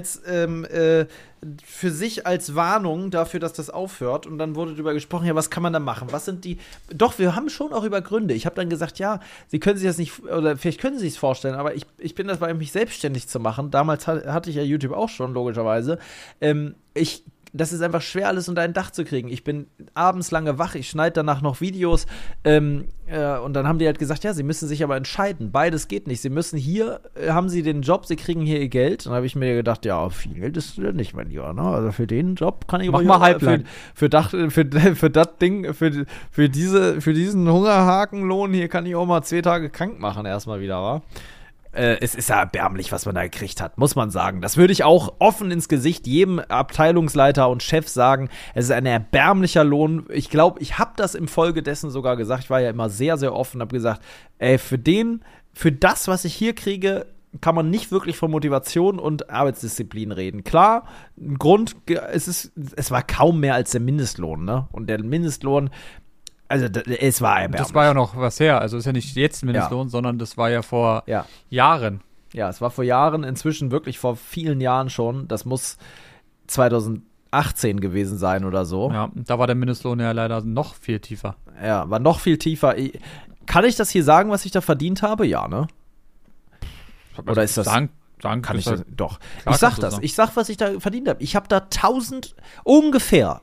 für sich als Warnung dafür, dass das aufhört. Und dann wurde darüber gesprochen, ja, was kann man da machen? Was sind die? Doch, wir haben schon auch über Gründe. Ich habe dann gesagt, ja, Sie können sich das nicht, oder vielleicht können Sie sich es vorstellen, aber ich bin dabei, mich selbstständig zu machen. Damals hatte ich ja YouTube auch schon, logischerweise. Ich das ist einfach schwer, alles unter ein Dach zu kriegen. Ich bin abends lange wach, ich schneide danach noch Videos und dann haben die halt gesagt, ja, sie müssen sich aber entscheiden. Beides geht nicht. Sie müssen hier, haben sie den Job, sie kriegen hier ihr Geld. Dann habe ich mir gedacht, ja, viel Geld ist nicht, mein Lieber. Ne? Also für den Job kann ich Mach mal halblang. Für das Ding, für diesen Hungerhakenlohn hier kann ich auch mal 2 Tage krank machen erstmal wieder, wa? Es ist ja erbärmlich, was man da gekriegt hat, muss man sagen. Das würde ich auch offen ins Gesicht jedem Abteilungsleiter und Chef sagen. Es ist ein erbärmlicher Lohn. Ich glaube, ich habe das im Folge dessen sogar gesagt. Ich war ja immer sehr, sehr offen und habe gesagt, für das, was ich hier kriege, kann man nicht wirklich von Motivation und Arbeitsdisziplin reden. Klar, ein Grund, es war kaum mehr als der Mindestlohn, ne? Und der Mindestlohn, also es war erbärmlich. Das war ja noch was her. Also ist ja nicht jetzt Mindestlohn, sondern das war ja vor Jahren. Ja, es war vor Jahren, inzwischen wirklich vor vielen Jahren schon. Das muss 2018 gewesen sein oder so. Ja, da war der Mindestlohn ja leider noch viel tiefer. Ja, war noch viel tiefer. Kann ich das hier sagen, was ich da verdient habe? Ja, ne? Oder ist das... Sagen kann ich das? Doch. Klar, ich sag das. Sagen. Ich sag, was ich da verdient habe. Ich habe da ungefähr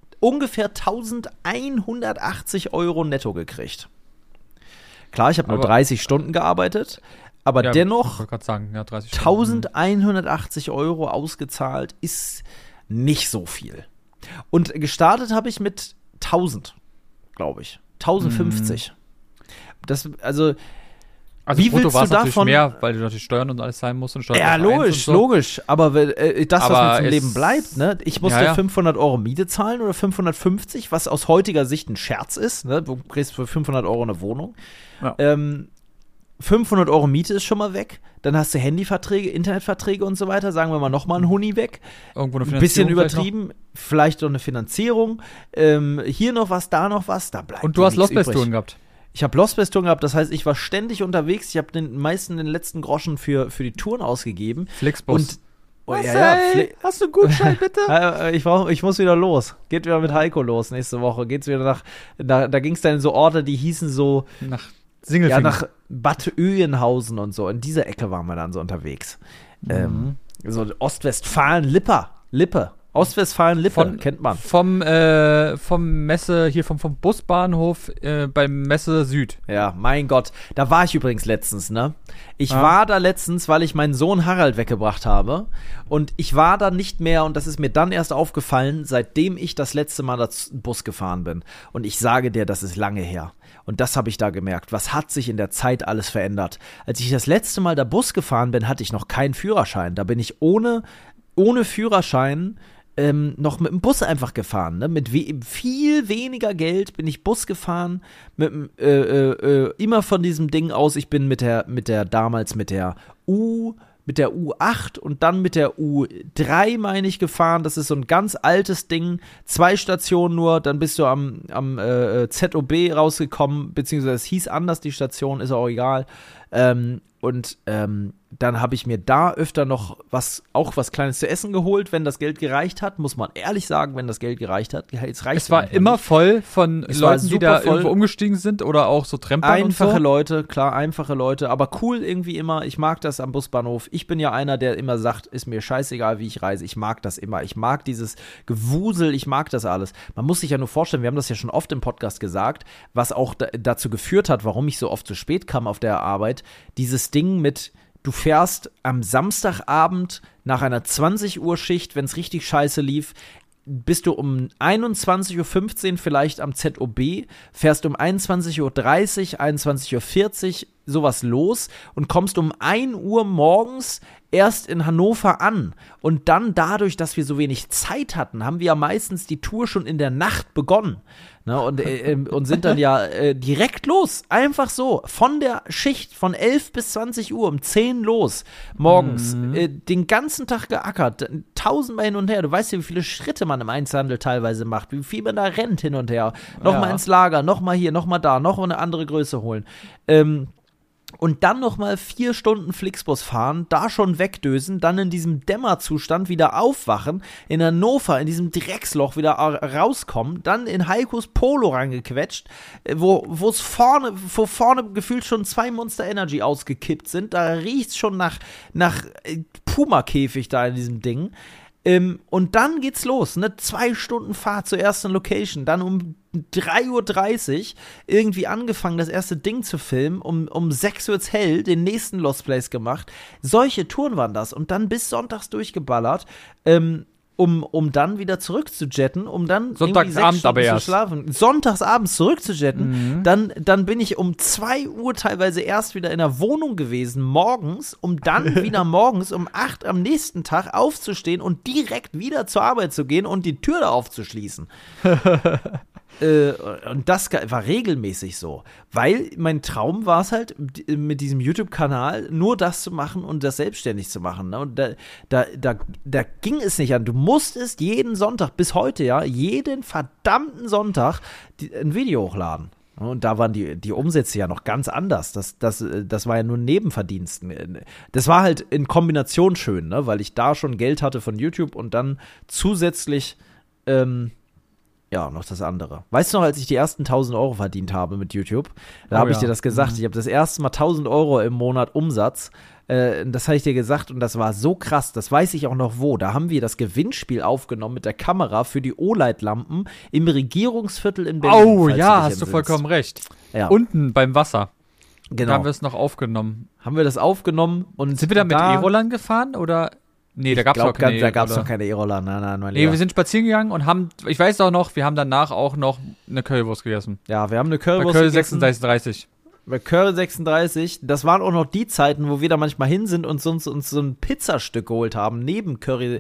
1180 € netto gekriegt. Klar, ich habe nur 30 Stunden gearbeitet, aber dennoch ich wollte gerade sagen, 30 1180 € ausgezahlt ist nicht so viel. Und gestartet habe ich mit 1000, glaube ich. 1050. Das, also wie willst du davon mehr, weil du natürlich Steuern und alles zahlen musst und Steuern. Ja, logisch, aber das, was mir zum Leben bleibt, ne? Ich musste 500 € Miete zahlen oder 550, was aus heutiger Sicht ein Scherz ist, ne? Du kriegst für 500 € eine Wohnung. Ja. 500 € Miete ist schon mal weg. Dann hast du Handyverträge, Internetverträge und so weiter. Sagen wir mal nochmal ein Huni weg. Irgendwo eine Finanzierung. Ein bisschen übertrieben. Vielleicht noch eine Finanzierung. Hier noch was, da noch was. Da bleibt und du hast Lost-Best-Touren gehabt. Ich habe Lost-Best-Touren gehabt, das heißt, ich war ständig unterwegs. Ich habe den letzten Groschen für die Touren ausgegeben. Flixbus. Und hast du einen Gutschein, bitte? Ich muss wieder los. Geht wieder mit Heiko los nächste Woche. Geht's wieder da ging es dann in so Orte, die hießen so nach Singelfingen. Ja, nach Bad Oeynhausen und so. In dieser Ecke waren wir dann so unterwegs. So Ostwestfalen-Lippe. Ostwestfalen-Lippe, kennt man. Vom Messe, hier vom Busbahnhof beim Messe Süd. Ja, mein Gott. Da war ich übrigens letztens, ne? Ich war da letztens, weil ich meinen Sohn Harald weggebracht habe. Und ich war da nicht mehr, und das ist mir dann erst aufgefallen, seitdem ich das letzte Mal Bus gefahren bin. Und ich sage dir, das ist lange her. Und das habe ich da gemerkt. Was hat sich in der Zeit alles verändert? Als ich das letzte Mal da Bus gefahren bin, hatte ich noch keinen Führerschein. Da bin ich ohne Führerschein noch mit dem Bus einfach gefahren, ne? Mit viel weniger Geld bin ich Bus gefahren, immer von diesem Ding aus. Ich bin damals mit der U8 und dann mit der U3, meine ich, gefahren. Das ist so ein ganz altes Ding, 2 Stationen nur, dann bist du am ZOB rausgekommen, beziehungsweise es hieß anders, die Station, ist auch egal. Dann habe ich mir da öfter noch was Kleines zu essen geholt, wenn das Geld gereicht hat, muss man ehrlich sagen, wenn das Geld gereicht hat. Es war immer voll von Leuten, die da irgendwo umgestiegen sind oder auch so Trempern einfache und so. Leute, klar, einfache Leute, aber cool irgendwie immer. Ich mag das am Busbahnhof. Ich bin ja einer, der immer sagt, ist mir scheißegal, wie ich reise. Ich mag das immer. Ich mag dieses Gewusel, ich mag das alles. Man muss sich ja nur vorstellen, wir haben das ja schon oft im Podcast gesagt, was auch dazu geführt hat, warum ich so oft zu spät kam auf der Arbeit. Dieses Ding mit du fährst am Samstagabend nach einer 20-Uhr-Schicht, wenn es richtig scheiße lief, bist du um 21.15 Uhr vielleicht am ZOB, fährst um 21.30 Uhr, 21.40 Uhr sowas los und kommst um 1 Uhr morgens erst in Hannover an. Und dann dadurch, dass wir so wenig Zeit hatten, haben wir ja meistens die Tour schon in der Nacht begonnen. Ne, und sind dann ja direkt los. Einfach so. Von der Schicht von 11 bis 20 Uhr um 10 los morgens. Den ganzen Tag geackert. 1000-mal hin und her. Du weißt ja, wie viele Schritte man im Einzelhandel teilweise macht. Wie viel man da rennt hin und her. Nochmal ins Lager, nochmal hier, nochmal da, nochmal eine andere Größe holen. Und dann nochmal 4 Stunden Flixbus fahren, da schon wegdösen, dann in diesem Dämmerzustand wieder aufwachen, in Hannover, in diesem Drecksloch wieder rauskommen, dann in Heikos Polo reingequetscht, wo vorne gefühlt schon 2 Monster Energy ausgekippt sind, da riecht's schon nach Puma-Käfig da in diesem Ding. Und dann geht's los, ne? 2 Stunden Fahrt zur ersten Location, dann um 3:30 Uhr irgendwie angefangen, das erste Ding zu filmen, um 6 Uhr hell den nächsten Lost Place gemacht. Solche Touren waren das und dann bis sonntags durchgeballert, um dann wieder zurückzujetten, um dann Sonntagsabend aber erst zu schlafen. Sonntagsabends zurückzujetten. Dann bin ich um 2 Uhr teilweise erst wieder in der Wohnung gewesen, morgens, um dann wieder morgens um 8 am nächsten Tag aufzustehen und direkt wieder zur Arbeit zu gehen und die Tür da aufzuschließen. Und das war regelmäßig so, weil mein Traum war es halt, mit diesem YouTube-Kanal nur das zu machen und das selbstständig zu machen. Ne? Und da ging es nicht an. Du musstest jeden Sonntag, bis heute jeden verdammten Sonntag ein Video hochladen. Und da waren die Umsätze ja noch ganz anders. Das war ja nur Nebenverdiensten. Das war halt in Kombination schön, ne? Weil ich da schon Geld hatte von YouTube und dann zusätzlich noch das andere. Weißt du noch, als ich die ersten 1.000 Euro verdient habe mit YouTube, da habe ich dir das gesagt. Ich habe das erste Mal 1.000 Euro im Monat Umsatz. Das habe ich dir gesagt und das war so krass. Das weiß ich auch noch wo. Da haben wir das Gewinnspiel aufgenommen mit der Kamera für die O-Light-Lampen im Regierungsviertel in Berlin. Oh ja, hast du vollkommen recht. Ja. Unten beim Wasser. Genau. Da haben wir es noch aufgenommen. Haben wir das aufgenommen und sind wir da mit E-Rollern gefahren oder? Nee, da gab's noch keine Da gab's noch keine E-Roller. Nein, mein Lieber. Nee, wir sind spazieren gegangen und haben, ich weiß auch noch, wir haben danach auch noch eine Currywurst gegessen. Ja, wir haben eine Currywurst gegessen. Bei Curry 36. Bei Curry 36, das waren auch noch die Zeiten, wo wir da manchmal hin sind und uns so ein Pizzastück geholt haben, neben Curry,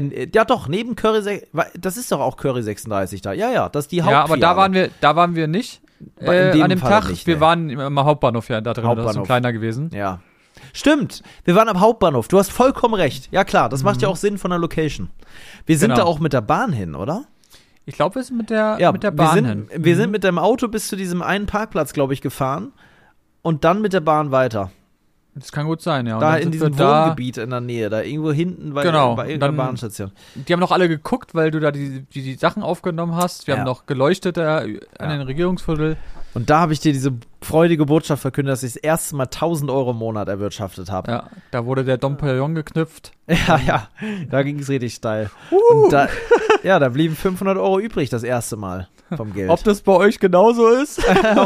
neben Curry, das ist doch auch Curry 36 da. Ja, das ist die Hauptfiliale. Ja, aber da waren wir nicht an dem Tag. Nicht, wir waren im Hauptbahnhof da drin, das ist so kleiner gewesen. Ja. Stimmt, wir waren am Hauptbahnhof, du hast vollkommen recht. Ja klar, das macht ja auch Sinn von der Location. Wir sind da auch mit der Bahn hin, oder? Ich glaube, wir sind mit der Bahn hin. Wir sind mit dem Auto bis zu diesem einen Parkplatz, glaube ich, gefahren und dann mit der Bahn weiter. Das kann gut sein, ja. Und da in diesem Wohngebiet in der Nähe, da irgendwo hinten bei irgendeiner Bahnstation. Die haben noch alle geguckt, weil du da die Sachen aufgenommen hast. Wir haben noch geleuchtet an den Regierungsviertel. Und da habe ich dir diese freudige Botschaft verkündet, dass ich das erste Mal 1.000 Euro im Monat erwirtschaftet habe. Ja, da wurde der Dom Perignon geknüpft. Ja, da ging es richtig steil. Und da blieben 500 Euro übrig das erste Mal vom Geld. Ob das bei euch genauso ist?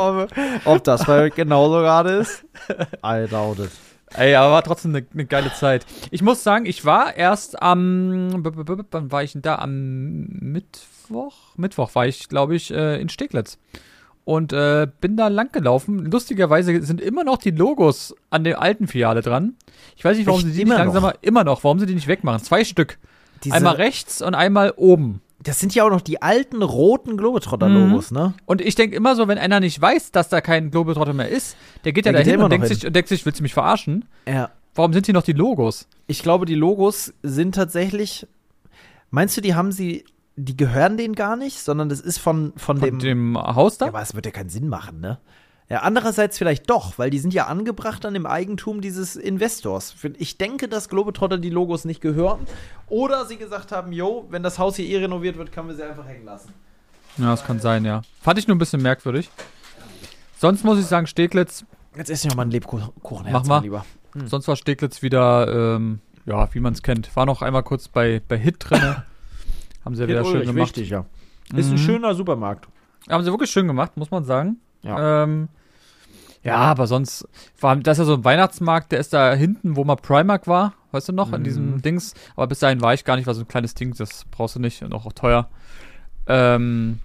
Ob das bei euch genauso gerade ist? I doubt it. Ey, aber war trotzdem eine geile Zeit. Ich muss sagen, ich war erst wann war ich denn da? Am Mittwoch? Mittwoch war ich, glaube ich, in Steglitz. Und bin da lang gelaufen. Lustigerweise sind immer noch die Logos an der alten Filiale dran. Ich weiß nicht, warum sie die nicht langsamer, warum sie die nicht wegmachen. 2 Stück. Einmal rechts und einmal oben. Das sind ja auch noch die alten roten Globetrotter-Logos, ne? Und ich denke immer so, wenn einer nicht weiß, dass da kein Globetrotter mehr ist, der geht ja dahin und denkt sich, willst du mich verarschen? Ja. Warum sind hier noch die Logos? Ich glaube, die Logos sind tatsächlich, meinst du, die gehören denen gar nicht, sondern das ist von dem Haus da? Ja, aber es wird ja keinen Sinn machen, ne? Ja, andererseits vielleicht doch, weil die sind ja angebracht an dem Eigentum dieses Investors. Ich denke, dass Globetrotter die Logos nicht gehören. Oder sie gesagt haben, wenn das Haus hier renoviert wird, können wir sie einfach hängen lassen. Ja, das kann sein, ja. Fand ich nur ein bisschen merkwürdig. Sonst muss ich sagen, Steglitz. Jetzt esse ich noch mal einen Lebkuchen. Mach mal. Lieber. Sonst war Steglitz wieder, wie man es kennt. War noch einmal kurz bei Hit drin. Haben sie ja wieder schön gemacht. Richtig, ja. Ist ein schöner Supermarkt. Haben sie wirklich schön gemacht, muss man sagen. Ja. Aber sonst, vor allem, das ist ja so ein Weihnachtsmarkt, der ist da hinten, wo mal Primark war, weißt du noch, in diesem Dings. Aber bis dahin war ich gar nicht, war so ein kleines Ding, das brauchst du nicht und auch teuer. Aber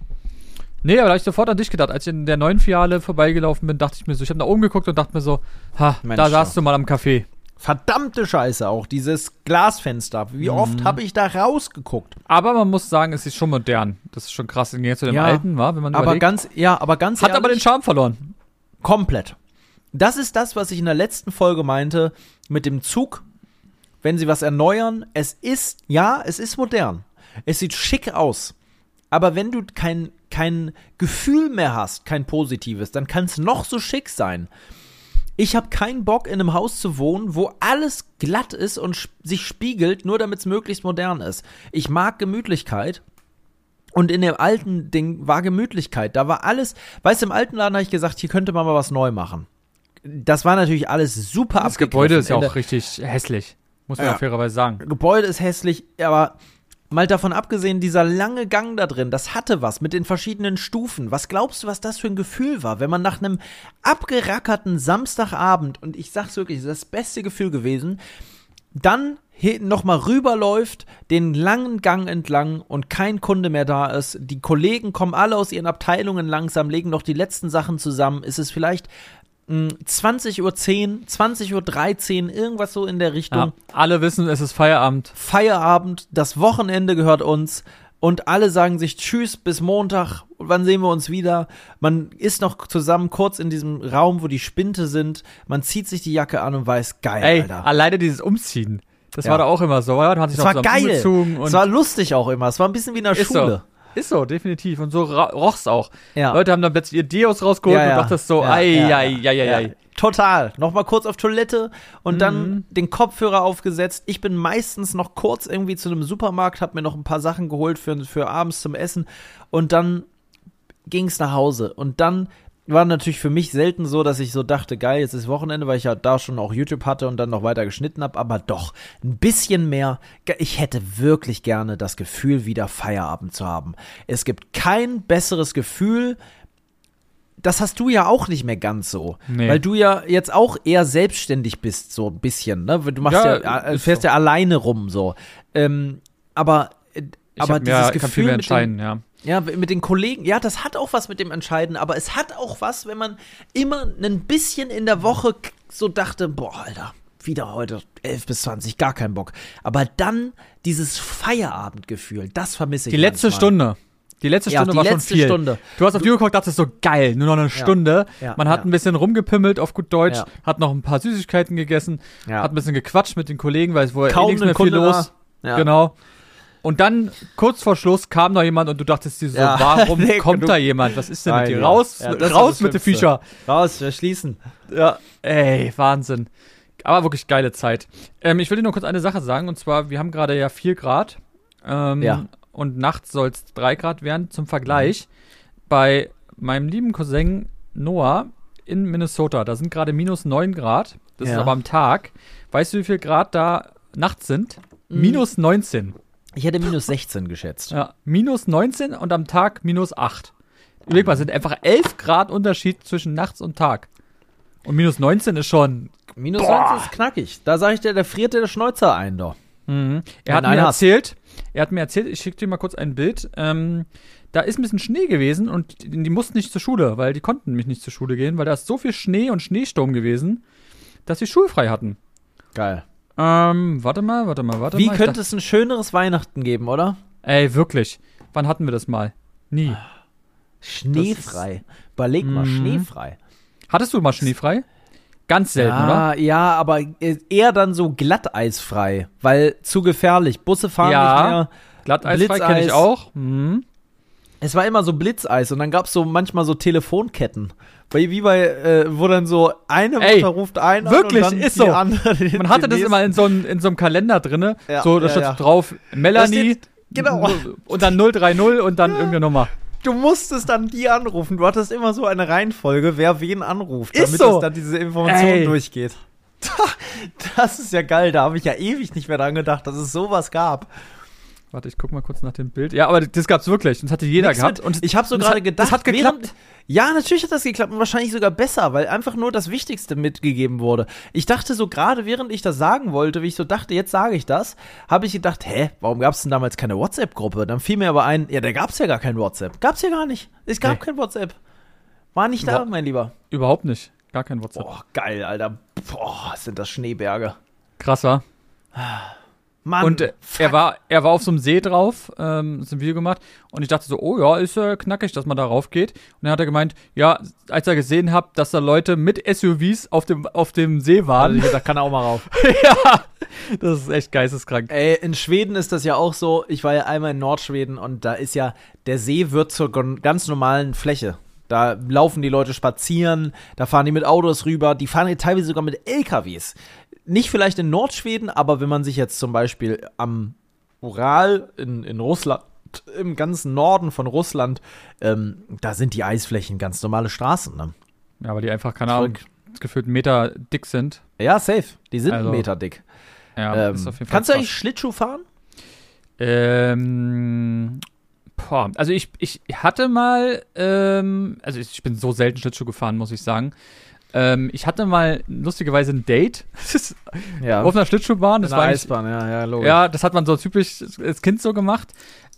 da habe ich sofort an dich gedacht. Als ich in der neuen Filiale vorbeigelaufen bin, dachte ich mir so, ich habe nach oben geguckt und dachte mir so, da saßt du mal am Café. Verdammte Scheiße auch, dieses Glasfenster. Wie oft habe ich da rausgeguckt? Aber man muss sagen, es ist schon modern. Das ist schon krass, jetzt zu dem alten, wenn man überlegt. Ganz hat ehrlich, aber den Charme verloren. Komplett. Das ist das, was ich in der letzten Folge meinte, mit dem Zug, wenn sie was erneuern. Es ist modern. Es sieht schick aus. Aber wenn du kein Gefühl mehr hast, kein positives, dann kann es noch so schick sein. Ich habe keinen Bock, in einem Haus zu wohnen, wo alles glatt ist und sich spiegelt, nur damit es möglichst modern ist. Ich mag Gemütlichkeit. Und in dem alten Ding war Gemütlichkeit. Da war alles, weißt du, im alten Laden habe ich gesagt, hier könnte man mal was neu machen. Das war natürlich alles super abgegriffen. Das Gebäude ist ja auch richtig hässlich, muss man ja fairerweise sagen. Gebäude ist hässlich, aber mal davon abgesehen, dieser lange Gang da drin, das hatte was mit den verschiedenen Stufen. Was glaubst du, was das für ein Gefühl war, wenn man nach einem abgerackerten Samstagabend, und ich sag's wirklich, das ist das beste Gefühl gewesen, dann nochmal rüberläuft, den langen Gang entlang und kein Kunde mehr da ist. Die Kollegen kommen alle aus ihren Abteilungen langsam, legen noch die letzten Sachen zusammen. Es ist vielleicht 20:10 Uhr, 20:13 Uhr, irgendwas so in der Richtung. Ja, alle wissen, es ist Feierabend. Feierabend, das Wochenende gehört uns und alle sagen sich Tschüss, bis Montag, wann sehen wir uns wieder? Man ist noch zusammen kurz in diesem Raum, wo die Spinte sind, man zieht sich die Jacke an und weiß, geil, Alter. Alleine dieses Umziehen, das war doch auch immer so, oder? Das war geil, es war lustig auch immer, es war ein bisschen wie in der Schule. Ist so, definitiv. Und so roch's auch. Ja. Leute haben dann plötzlich ihr Deos rausgeholt und dachtest so, ei. Total. Nochmal kurz auf Toilette und dann den Kopfhörer aufgesetzt. Ich bin meistens noch kurz irgendwie zu einem Supermarkt, hab mir noch ein paar Sachen geholt für abends zum Essen und dann ging's nach Hause. Und dann war natürlich für mich selten so, dass ich so dachte, geil, jetzt ist Wochenende, weil ich ja da schon auch YouTube hatte und dann noch weiter geschnitten habe, aber doch, ein bisschen mehr. Ich hätte wirklich gerne das Gefühl, wieder Feierabend zu haben. Es gibt kein besseres Gefühl, das hast du ja auch nicht mehr ganz so, weil du ja jetzt auch eher selbstständig bist, so ein bisschen, ne? Du machst fährst ja alleine rum, so. Aber dieses Gefühl viel mehr entscheiden, Ja, mit den Kollegen, ja, das hat auch was mit dem Entscheiden, aber es hat auch was, wenn man immer ein bisschen in der Woche so dachte, boah, Alter, wieder heute 11 bis 20, gar keinen Bock. Aber dann dieses Feierabendgefühl, das vermisse ich Die letzte Stunde war schon viel. Stunde. Du hast auf die Uhr geguckt, dachtest so, geil, nur noch eine Stunde. Man hat ein bisschen rumgepimmelt, auf gut Deutsch, hat noch ein paar Süßigkeiten gegessen, hat ein bisschen gequatscht mit den Kollegen, weil es war kaum nichts mehr viel los. Genau. Und dann, kurz vor Schluss, kam noch jemand und du dachtest dir so, warum kommt da jemand? Was ist denn mit dir? Raus mit den Viecher. Raus, wir schließen. Ja, ey, Wahnsinn. Aber wirklich geile Zeit. Ich will dir noch kurz eine Sache sagen, und zwar, wir haben gerade ja 4 Grad. Und nachts soll es 3 Grad werden. Zum Vergleich, bei meinem lieben Cousin Noah in Minnesota, da sind gerade minus 9 Grad. Das ist aber am Tag. Weißt du, wie viel Grad da nachts sind? Minus 19. Ich hätte minus 16 geschätzt. Ja, minus 19 und am Tag minus 8. Überleg mal, es sind einfach 11 Grad Unterschied zwischen nachts und Tag. Und minus 19 ist schon... Minus 19 ist knackig. Da sag ich dir, da friert der Schnäuzer ein, doch. Er hat mir erzählt, ich schicke dir mal kurz ein Bild, da ist ein bisschen Schnee gewesen und die mussten nicht zur Schule, weil die konnten nämlich nicht zur Schule gehen, weil da ist so viel Schnee und Schneesturm gewesen, dass sie schulfrei hatten. Geil. Warte mal. Wie könnte es ein schöneres Weihnachten geben, oder? Ey, wirklich. Wann hatten wir das mal? Nie. Schneefrei. Überleg mal, schneefrei. Hattest du mal schneefrei? Ganz selten, oder? Ja, aber eher dann so glatteisfrei, weil zu gefährlich. Busse fahren nicht mehr. Glatteisfrei kenne ich auch. Es war immer so Blitzeis und dann gab es so manchmal so Telefonketten. Wie bei, wo dann so eine Mutter ruft einen wirklich, an und dann ist so. Die andere. Man hatte das immer in so einem Kalender drinne. Da steht drauf, Melanie, genau. Und dann 030 und dann irgendeine Nummer. Du musstest dann die anrufen. Du hattest immer so eine Reihenfolge, wer wen anruft, damit es dann diese Information durchgeht. Das ist ja geil. Da habe ich ja ewig nicht mehr dran gedacht, dass es sowas gab. Warte, ich guck mal kurz nach dem Bild. Ja, aber das gab's wirklich. Das hatte jeder gehabt. Und ich habe so gerade gedacht, das hat geklappt. Ja, natürlich hat das geklappt und wahrscheinlich sogar besser, weil einfach nur das Wichtigste mitgegeben wurde. Ich dachte so, gerade während ich das sagen wollte, wie ich so dachte, jetzt sage ich das, habe ich gedacht, warum gab's denn damals keine WhatsApp-Gruppe? Dann fiel mir aber ein, ja, da gab's ja gar kein WhatsApp. Gab's ja gar nicht. Es gab kein WhatsApp. War nicht da, mein Lieber. Überhaupt nicht. Gar kein WhatsApp. Boah, geil, Alter. Boah, sind das Schneeberge. Krass, wa? Mann, und er war auf so einem See drauf, so ein Video gemacht und ich dachte so, oh ja, ist knackig, dass man da rauf geht. Und dann hat er gemeint, ja, als er gesehen hat, dass da Leute mit SUVs auf dem See waren. Also da kann er auch mal rauf. Ja, das ist echt geisteskrank. Ey, in Schweden ist das ja auch so, ich war ja einmal in Nordschweden und da ist ja, der See wird zur ganz normalen Fläche. Da laufen die Leute spazieren, da fahren die mit Autos rüber, die fahren teilweise sogar mit LKWs. Nicht vielleicht in Nordschweden, aber wenn man sich jetzt zum Beispiel am Ural in Russland, im ganzen Norden von Russland, da sind die Eisflächen ganz normale Straßen, ne? Ja, weil die einfach, keine Ahnung, gefühlt einen Meter dick sind. Ja, safe. Die sind einen Meter dick. Ja, ist auf jeden Fall kannst du eigentlich Schlittschuh fahren? Also ich hatte mal, also ich bin so selten Schlittschuh gefahren, muss ich sagen. Ich hatte mal lustigerweise ein Date auf einer Schlittschuhbahn. Das war eine Eisbahn, ja, logisch. Ja, das hat man so typisch als Kind so gemacht.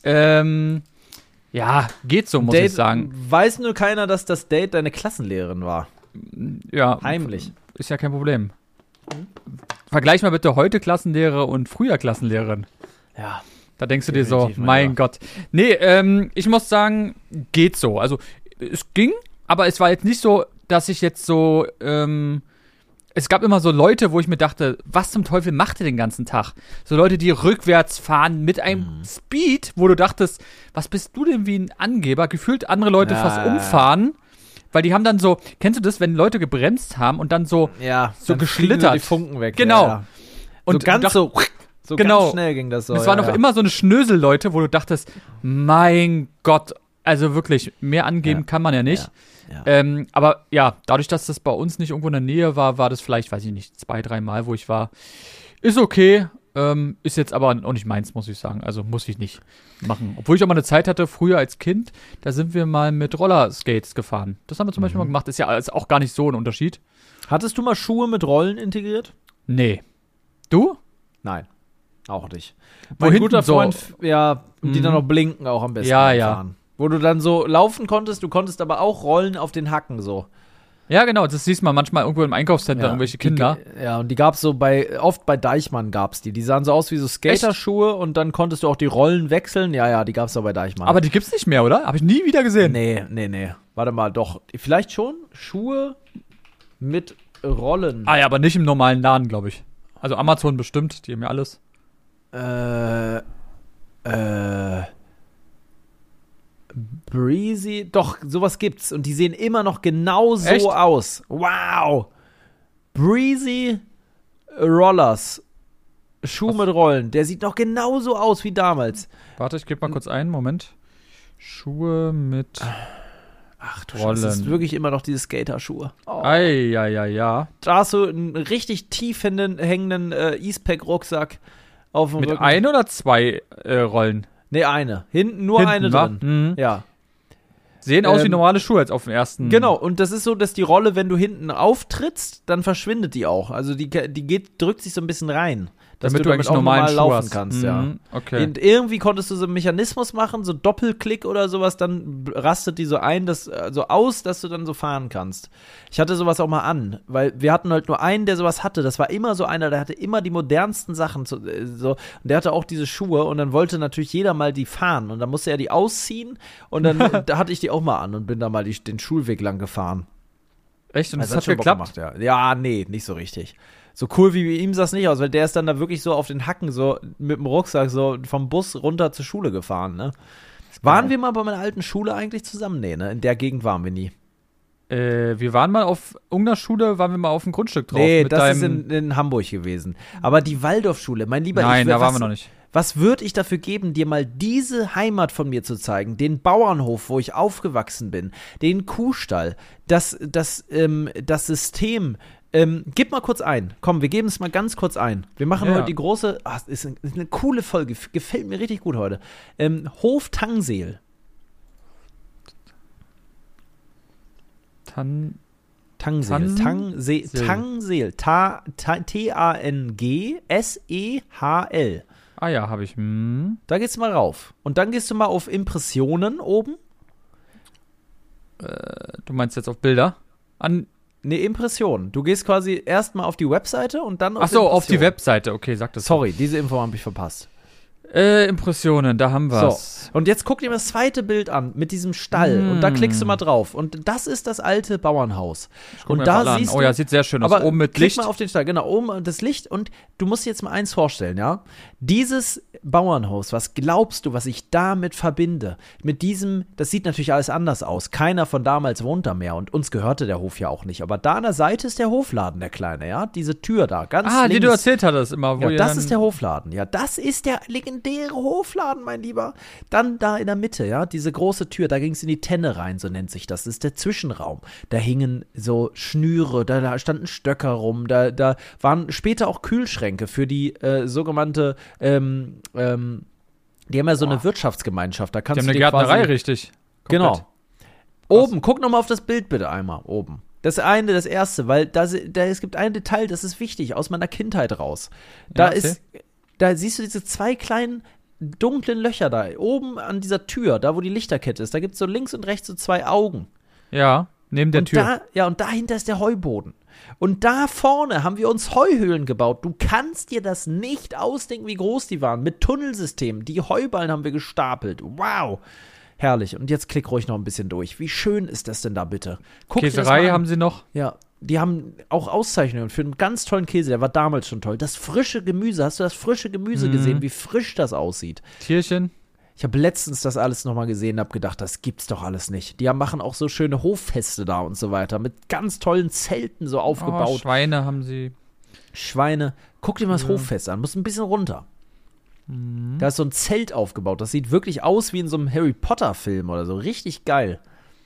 Ja, geht so, muss ich sagen. Weiß nur keiner, dass das Date deine Klassenlehrerin war. Ja. Heimlich. Ist ja kein Problem. Vergleich mal bitte heute Klassenlehrer und früher Klassenlehrerin. Ja. Da denkst du dir so, mein Gott. Nee, ich muss sagen, geht so. Also, es ging, aber es war jetzt nicht so, dass ich jetzt so, es gab immer so Leute, wo ich mir dachte, was zum Teufel macht ihr den ganzen Tag? So Leute, die rückwärts fahren mit einem Speed, wo du dachtest, was bist du denn wie ein Angeber? Gefühlt andere Leute fast umfahren, weil die haben dann so, kennst du das, wenn Leute gebremst haben und dann so, so geschlittert. Die Funken weg. Genau. Ja. Und ganz so genau. Ganz schnell ging das so. Und es waren noch immer so eine Schnösel-Leute, wo du dachtest, mein Gott, also wirklich, mehr angeben kann man ja nicht. Ja. Aber ja, dadurch, dass das bei uns nicht irgendwo in der Nähe war, war das vielleicht, weiß ich nicht, 2-3 Mal, wo ich war. Ist okay, ist jetzt aber auch nicht meins, muss ich sagen. Also muss ich nicht machen. Obwohl ich auch mal eine Zeit hatte, früher als Kind, da sind wir mal mit Rollerskates gefahren. Das haben wir zum Beispiel mal gemacht. Ist auch gar nicht so ein Unterschied. Hattest du mal Schuhe mit Rollen integriert? Nee. Du? Nein. Auch nicht. Mein guter Freund, die dann noch blinken auch am besten fahren. Wo du dann so laufen konntest, du konntest aber auch rollen auf den Hacken so. Ja, genau, das siehst man manchmal irgendwo im Einkaufscenter, irgendwelche Kinder. Und die gab's so oft bei Deichmann gab's die. Die sahen so aus wie so Skaterschuhe und dann konntest du auch die Rollen wechseln. Ja, die gab's auch bei Deichmann. Aber die gibt's nicht mehr, oder? Hab ich nie wieder gesehen. Nee. Warte mal, doch. Vielleicht schon Schuhe mit Rollen. Ah ja, aber nicht im normalen Laden, glaube ich. Also Amazon bestimmt, die haben ja alles. Breezy, doch, sowas gibt's und die sehen immer noch genau so aus. Wow. Breezy Rollers. Schuh mit Rollen. Der sieht noch genauso aus wie damals. Warte, ich gebe mal kurz ein, Moment. Schuhe mit Ach du Scheiße, das ist wirklich immer noch diese Skater-Schuhe. Oh. Ja. Da hast du einen richtig tief hängenden Eastpack-Rucksack auf dem Mit Rücken. 1 oder 2 Rollen? Nee, eine. Hinten eine drin. Mhm. Ja. Sehen aus wie normale Schuhe als auf dem ersten. Genau, und das ist so, dass die Rolle, wenn du hinten auftrittst, dann verschwindet die auch. Also die drückt sich so ein bisschen rein. Dass damit du eigentlich auch normal laufen hast. kannst, ja. Okay. Und irgendwie konntest du so einen Mechanismus machen, so Doppelklick oder sowas, dann rastet die so ein, so aus, dass du dann so fahren kannst. Ich hatte sowas auch mal an, weil wir hatten halt nur einen, der sowas hatte. Das war immer so einer, der hatte immer die modernsten Sachen. Und der hatte auch diese Schuhe und dann wollte natürlich jeder mal die fahren. Und dann musste er die ausziehen und dann da hatte ich die auch mal an und bin da mal den Schulweg lang gefahren. Echt? Und das hat geklappt? Gemacht, ja, nee, nicht so richtig. So cool wie bei ihm sah es nicht aus, weil der ist dann da wirklich so auf den Hacken so mit dem Rucksack so vom Bus runter zur Schule gefahren, ne? Waren wir mal bei meiner alten Schule eigentlich zusammen? Nee, ne? In der Gegend waren wir nie. Wir waren mal auf irgendeiner Schule, waren wir mal auf dem Grundstück drauf. Nee, das ist in Hamburg gewesen. Aber die Waldorfschule, mein Lieber. Nein, da waren wir noch nicht. Was würde ich dafür geben, dir mal diese Heimat von mir zu zeigen? Den Bauernhof, wo ich aufgewachsen bin, den Kuhstall, das System. Gib mal kurz ein. Komm, wir geben es mal ganz kurz ein. Wir machen heute die große, ist eine coole Folge, gefällt mir richtig gut heute. Hof Tangseel. Tangseel. Tangseel. Ah ja, habe ich. Da gehst du mal rauf. Und dann gehst du mal auf Impressionen oben. Du meinst jetzt auf Bilder? Nee, Impressionen. Du gehst quasi erstmal auf die Webseite und dann auf auf die Webseite. Okay, sag das. Sorry, diese Info habe ich verpasst. Impressionen, da haben wir's. So, und jetzt guck dir mal das zweite Bild an mit diesem Stall und da klickst du mal drauf und das ist das alte Bauernhaus. Und da siehst du, oh ja, sieht sehr schön aus, oben mit Licht. Klick mal auf den Stall, genau, oben das Licht und du musst dir jetzt mal eins vorstellen, ja? Dieses Bauernhaus, was glaubst du, was ich damit verbinde? Mit diesem, das sieht natürlich alles anders aus. Keiner von damals wohnt da mehr und uns gehörte der Hof ja auch nicht. Aber da an der Seite ist der Hofladen, der kleine, ja? Diese Tür da, ganz links. Die du erzählt hattest immer. Ja, das ist der Hofladen, ja. Das ist der legendäre Hofladen, mein Lieber. Dann da in der Mitte, ja, diese große Tür, da ging es in die Tenne rein, so nennt sich das. Das ist der Zwischenraum. Da hingen so Schnüre, da standen Stöcker rum, da waren später auch Kühlschränke für die sogenannte Die haben ja so eine Wirtschaftsgemeinschaft. Da kannst die haben eine Gärtnerei, richtig. Komplett. Genau. Oben, guck noch mal auf das Bild bitte einmal. Oben. Das erste, weil es gibt ein Detail, das ist wichtig, aus meiner Kindheit raus. Da siehst du diese 2 kleinen dunklen Löcher da, oben an dieser Tür, da wo die Lichterkette ist. Da gibt es so links und rechts so 2 Augen. Ja, neben der Tür. Und dahinter ist der Heuboden. Und da vorne haben wir uns Heuhöhlen gebaut. Du kannst dir das nicht ausdenken, wie groß die waren. Mit Tunnelsystemen. Die Heuballen haben wir gestapelt. Wow. Herrlich. Und jetzt klick ruhig noch ein bisschen durch. Wie schön ist das denn da bitte? Käserei haben sie noch. Ja, die haben auch Auszeichnungen für einen ganz tollen Käse. Der war damals schon toll. Das frische Gemüse. Hast du das frische Gemüse gesehen, wie frisch das aussieht? Tierchen. Ich habe letztens das alles nochmal gesehen und habe gedacht, das gibt's doch alles nicht. Die machen auch so schöne Hoffeste da und so weiter. Mit ganz tollen Zelten so aufgebaut. Schweine haben sie. Schweine. Guck dir mal das Hoffest an. Muss ein bisschen runter. Da ist so ein Zelt aufgebaut. Das sieht wirklich aus wie in so einem Harry Potter-Film oder so. Richtig geil.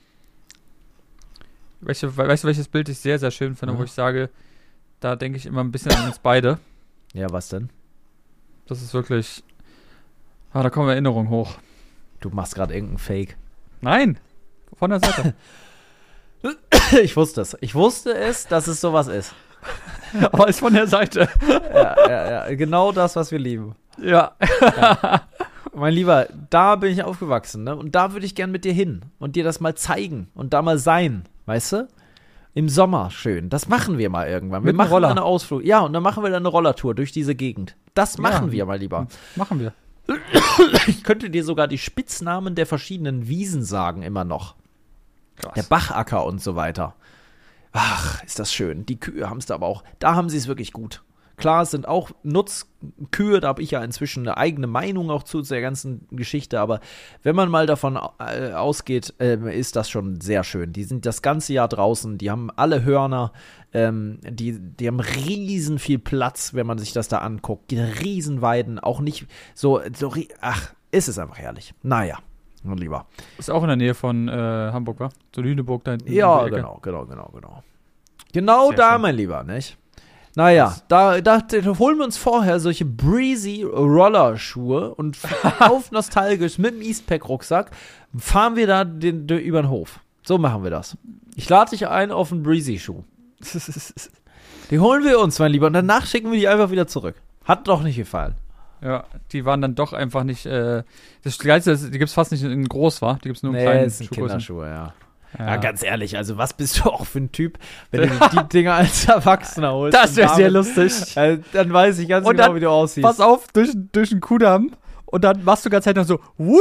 Weißt du, welches Bild ich sehr, sehr schön finde, wo ich sage, da denke ich immer ein bisschen an uns beide. Ja, was denn? Das ist wirklich. Da kommen Erinnerungen hoch. Du machst gerade irgendeinen Fake. Nein, von der Seite. Ich wusste es. Ich wusste es, dass es sowas ist. Aber ist von der Seite. Ja. Genau das, was wir lieben. Ja. Mein Lieber, da bin ich aufgewachsen, ne? Und da würde ich gern mit dir hin und dir das mal zeigen und da mal sein, weißt du? Im Sommer schön. Das machen wir mal irgendwann. Wir machen eine Ausflug. Ja, und dann machen wir dann eine Rollertour durch diese Gegend. Das machen wir, mein Lieber. Machen wir. Ich könnte dir sogar die Spitznamen der verschiedenen Wiesen sagen, immer noch. Krass. Der Bachacker und so weiter. Ach, ist das schön. Die Kühe haben es da aber auch. Da haben sie es wirklich gut. Klar, es sind auch Nutzkühe, da habe ich ja inzwischen eine eigene Meinung auch zu der ganzen Geschichte, aber wenn man mal davon ausgeht, ist das schon sehr schön. Die sind das ganze Jahr draußen, die haben alle Hörner, die haben riesen viel Platz, wenn man sich das da anguckt. Die Riesenweiden, auch nicht ist es einfach herrlich. Naja, mein Lieber. Ist auch in der Nähe von Hamburg, wa? So Lüneburg da hinten. Ja, genau. Genau da, schön. Mein Lieber, nicht? Naja, da holen wir uns vorher solche breezy Rollerschuhe und auf nostalgisch mit dem Eastpack-Rucksack fahren wir da über den Hof. So machen wir das. Ich lade dich ein auf einen Breezy-Schuh. Die holen wir uns, mein Lieber, und danach schicken wir die einfach wieder zurück. Hat doch nicht gefallen. Ja, die waren dann doch einfach nicht, das Geilste, die gibt's fast nicht in groß, wa? Die gibt's nur in kleinen Schuhgrößen. Kinderschuhe, ja. Ja, ganz ehrlich, also was bist du auch für ein Typ, wenn du die Dinger als Erwachsener holst? Das wäre sehr lustig. Dann weiß ich ganz genau, wie du aussiehst. Pass auf, durch den Kudamm und dann machst du ganz Zeit noch so, hui!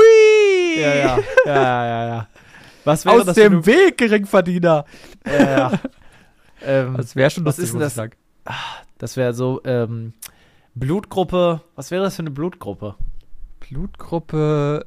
Ja. Was wäre aus das dem Weg, Geringverdiener. Ja. Das wäre schon lustig, muss ich sagen. Das wäre so, Blutgruppe, was wäre das für eine Blutgruppe? Blutgruppe,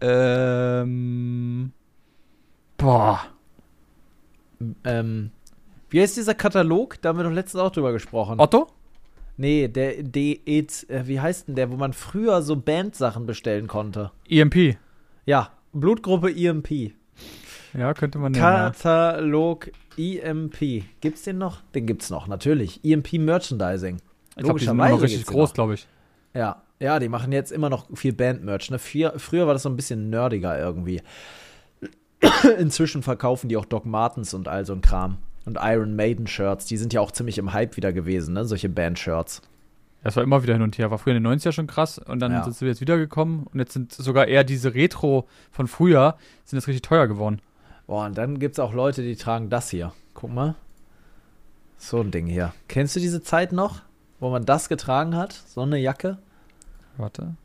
wie heißt dieser Katalog? Da haben wir doch letztens auch drüber gesprochen. Otto? Nee, wie heißt denn der, wo man früher so Bandsachen bestellen konnte? EMP. Ja, Blutgruppe EMP. Ja, könnte man Katalog EMP. Gibt's den noch? Den gibt's noch, natürlich. EMP Merchandising. Ich glaube, die sind noch richtig groß, glaube ich. Ja, die machen jetzt immer noch viel Band-Merch. Ne? Früher war das so ein bisschen nerdiger irgendwie. Inzwischen verkaufen die auch Doc Martens und all so ein Kram. Und Iron Maiden Shirts, die sind ja auch ziemlich im Hype wieder gewesen, ne? Solche Band-Shirts. Das war immer wieder hin und her. War früher in den 90er schon krass und dann sind sie jetzt wiedergekommen und jetzt sind sogar eher diese Retro von früher, sind jetzt richtig teuer geworden. Boah, und dann gibt's auch Leute, die tragen das hier. Guck mal. So ein Ding hier. Kennst du diese Zeit noch, wo man das getragen hat? So eine Jacke? Warte.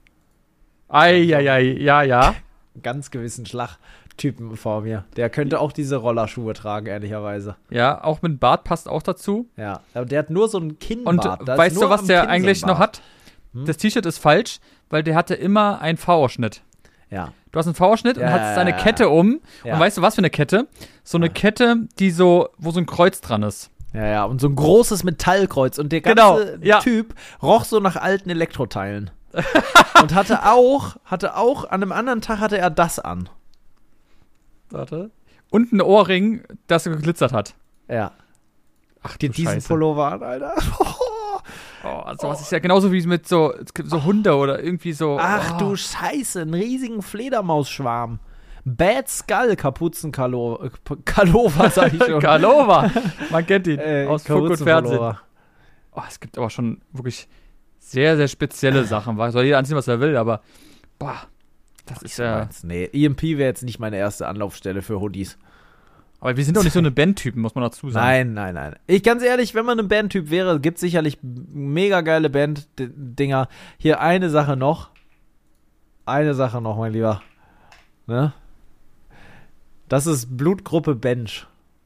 Ja. Ganz gewissen Schlagtypen vor mir. Der könnte auch diese Rollerschuhe tragen, ehrlicherweise. Ja, auch mit Bart passt auch dazu. Ja, aber der hat nur so einen Kinnbart. Und weißt du, was der eigentlich noch hat? Das T-Shirt ist falsch, weil der hatte immer einen V-Ausschnitt. Ja. Du hast einen V-Ausschnitt und hast eine Kette um. Ja. Und weißt du, was für eine Kette? So eine Kette, wo so ein Kreuz dran ist. Ja, und so ein großes Metallkreuz. Und der ganze Typ roch so nach alten Elektroteilen. Und hatte auch, an einem anderen Tag hatte er das an. Warte. Und ein Ohrring, das geglitzert hat. Ja. Ach, diesen Pullover an, Alter. Sowas ist ja genauso wie mit so Hunde oder irgendwie so. Ach du Scheiße, einen riesigen Fledermausschwarm. Bad Skull, Kalova, sag ich schon. Kalova, man kennt ihn aus Funk und Fernsehen. Es gibt aber schon wirklich sehr, sehr spezielle Sachen. Soll jeder anziehen, was er will, aber das ist ja. Nee, EMP wäre jetzt nicht meine erste Anlaufstelle für Hoodies. Aber wir sind doch nicht so eine Bandtypen, muss man dazu sagen. Nein. Ich ganz ehrlich, wenn man ein Bandtyp wäre, gibt es sicherlich mega geile Band-Dinger. Hier eine Sache noch, mein Lieber. Ne? Das ist Blutgruppe Bench.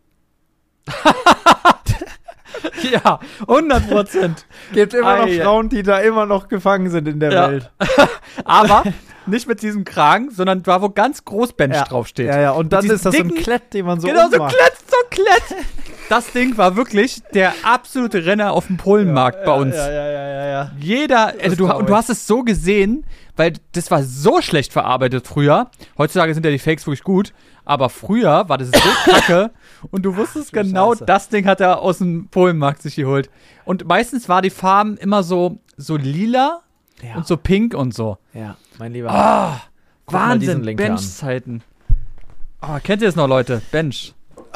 Ja, 100%. Gibt immer noch Frauen, die da immer noch gefangen sind in der Welt. Aber nicht mit diesem Kragen, sondern da, wo ganz groß Bench draufsteht. Ja, und dann ist das so ein Klett, den man so genau, ummacht. So Klett. Das Ding war wirklich der absolute Renner auf dem Polenmarkt bei uns. Ja. Jeder, also du hast es so gesehen, weil das war so schlecht verarbeitet früher. Heutzutage sind ja die Fakes wirklich gut, aber früher war das so kacke und du wusstest genau, Scheiße. Das Ding hat er aus dem Polenmarkt sich geholt. Und meistens war die Farben immer so lila und so pink und so. Ja, mein Lieber. Wahnsinn, Bench-Zeiten. Kennt ihr das noch, Leute? Bench.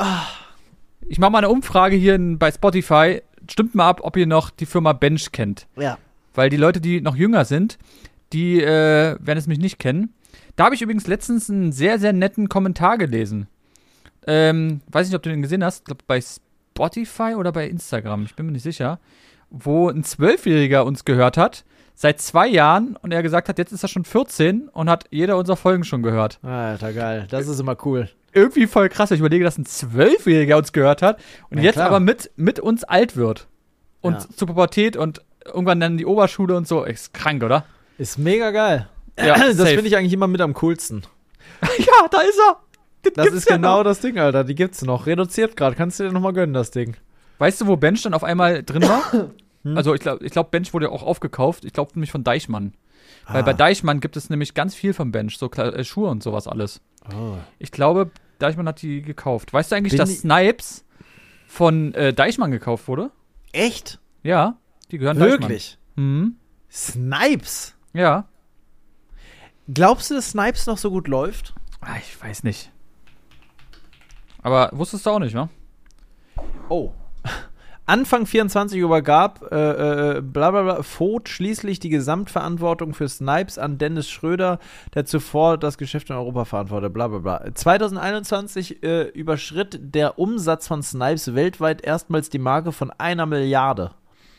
Ich mache mal eine Umfrage hier bei Spotify. Stimmt mal ab, ob ihr noch die Firma Bench kennt. Ja. Weil die Leute, die noch jünger sind, die werden es mich nicht kennen. Da habe ich übrigens letztens einen sehr, sehr netten Kommentar gelesen. Weiß nicht, ob du den gesehen hast. Ich glaube, bei Spotify oder bei Instagram. Ich bin mir nicht sicher. Wo ein 12-Jähriger uns gehört hat. Seit 2 Jahren. Und er gesagt hat, jetzt ist er schon 14 und hat jeder unserer Folgen schon gehört. Alter, geil. Das ist immer cool. Irgendwie voll krass. Ich überlege, dass ein 12-Jähriger uns gehört hat. Und jetzt aber mit uns alt wird. Und zur Pubertät und irgendwann dann die Oberschule und so. Ist krank, oder? Ist mega geil. Ja, das finde ich eigentlich immer mit am coolsten. Ja, da ist er. Das ist genau das Ding, Alter. Die gibt's noch. Reduziert gerade. Kannst du dir nochmal gönnen, das Ding. Weißt du, wo Bench dann auf einmal drin war? Also ich glaube, Bench wurde ja auch aufgekauft. Ich glaube nämlich von Deichmann. Weil bei Deichmann gibt es nämlich ganz viel von Bench. So Schuhe und sowas alles. Oh. Ich glaube, Deichmann hat die gekauft. Weißt du eigentlich, dass Snipes von Deichmann gekauft wurde? Echt? Ja, die gehören Deichmann. Wirklich? Mhm. Snipes? Ja. Glaubst du, dass Snipes noch so gut läuft? Ich weiß nicht. Aber wusstest du auch nicht, wa? Oh. Anfang 24 übergab Vogt schließlich die Gesamtverantwortung für Snipes an Dennis Schröder, der zuvor das Geschäft in Europa verantwortete, blablabla. 2021 überschritt der Umsatz von Snipes weltweit erstmals die Marke von 1 Milliarde.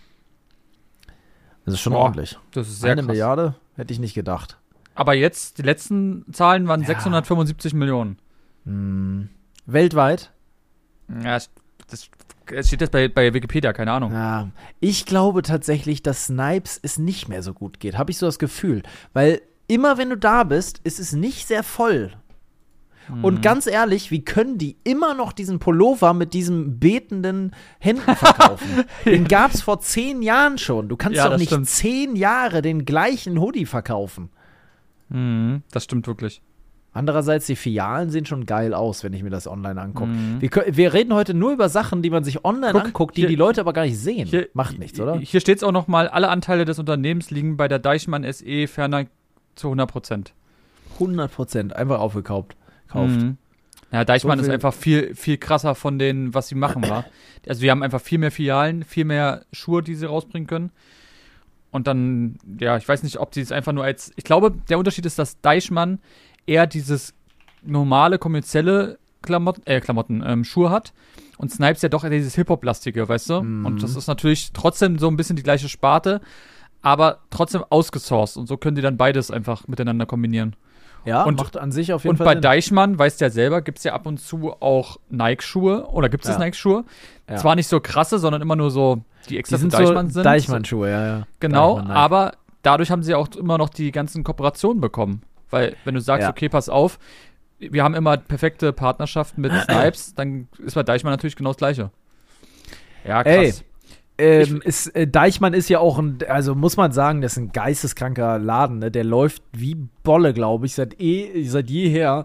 Das ist schon ordentlich. Das ist sehr krass. 1 Milliarde? Hätte ich nicht gedacht. Aber jetzt, die letzten Zahlen waren 675 Millionen. Weltweit? Ja, es steht jetzt bei Wikipedia, keine Ahnung. Ja, ich glaube tatsächlich, dass Snipes es nicht mehr so gut geht. Habe ich so das Gefühl. Weil immer, wenn du da bist, ist es nicht sehr voll. Und ganz ehrlich, wie können die immer noch diesen Pullover mit diesen betenden Händen verkaufen? Den gab's vor 10 Jahren schon. Du kannst doch nicht 10 Jahre den gleichen Hoodie verkaufen. Das stimmt wirklich. Andererseits, die Filialen sehen schon geil aus, wenn ich mir das online angucke. Wir reden heute nur über Sachen, die man sich online anguckt, die Leute aber gar nicht sehen. Macht nichts, oder? Hier steht es auch noch mal, alle Anteile des Unternehmens liegen bei der Deichmann SE ferner zu 100%. 100%, einfach aufgekauft. Ja, Deichmann ist einfach viel, viel krasser von denen, was sie machen, war. Also wir haben einfach viel mehr Filialen, viel mehr Schuhe, die sie rausbringen können. Und dann, ja, ich weiß nicht, ob sie es einfach nur als, ich glaube, der Unterschied ist, dass Deichmann eher dieses normale, kommerzielle Schuhe hat und Snipes ja doch eher dieses Hip-Hop-lastige, weißt du? Und das ist natürlich trotzdem so ein bisschen die gleiche Sparte, aber trotzdem ausgesourced und so können die dann beides einfach miteinander kombinieren. Ja, und macht an sich auf jeden Fall Sinn. Und bei Deichmann, weißt du ja selber, gibt es ja ab und zu auch Nike-Schuhe oder gibt es Nike-Schuhe? Ja. Zwar nicht so krasse, sondern immer nur so, die extra für Deichmann sind. Deichmann-Schuhe, ja. Genau, aber dadurch haben sie auch immer noch die ganzen Kooperationen bekommen. Weil, wenn du sagst, okay, pass auf, wir haben immer perfekte Partnerschaften mit Snipes, dann ist bei Deichmann natürlich genau das Gleiche. Ja, krass. Deichmann ist ja auch also muss man sagen, das ist ein geisteskranker Laden, ne? Der läuft wie Bolle, glaube ich, seit jeher.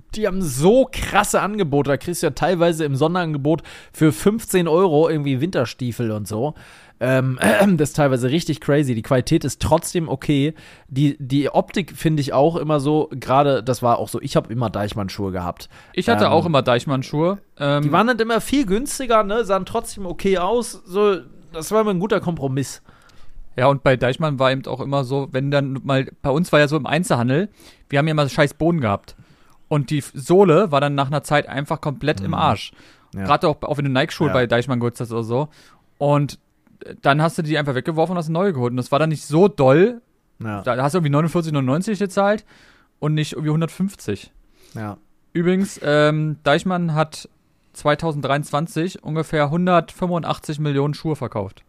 Die haben so krasse Angebote. Da kriegst du ja teilweise im Sonderangebot für 15 € irgendwie Winterstiefel und so. Das ist teilweise richtig crazy. Die Qualität ist trotzdem okay. Die Optik finde ich auch immer so, gerade, das war auch so, ich habe immer Deichmann-Schuhe gehabt. Ich hatte auch immer Deichmann-Schuhe. Die waren dann immer viel günstiger, ne? Sahen trotzdem okay aus. So, das war immer ein guter Kompromiss. Ja, und bei Deichmann war eben auch immer so, wenn dann mal, bei uns war ja so im Einzelhandel, wir haben ja immer scheiß Boden gehabt. Und die Sohle war dann nach einer Zeit einfach komplett im Arsch. Ja. Gerade auch wenn du Nike-Schuhe bei Deichmann geholt hast oder so. Und dann hast du die einfach weggeworfen und hast eine neue geholt. Und das war dann nicht so doll. Ja. Da hast du irgendwie 49,99 gezahlt und nicht irgendwie 150. Ja. Übrigens, Deichmann hat 2023 ungefähr 185 Millionen Schuhe verkauft.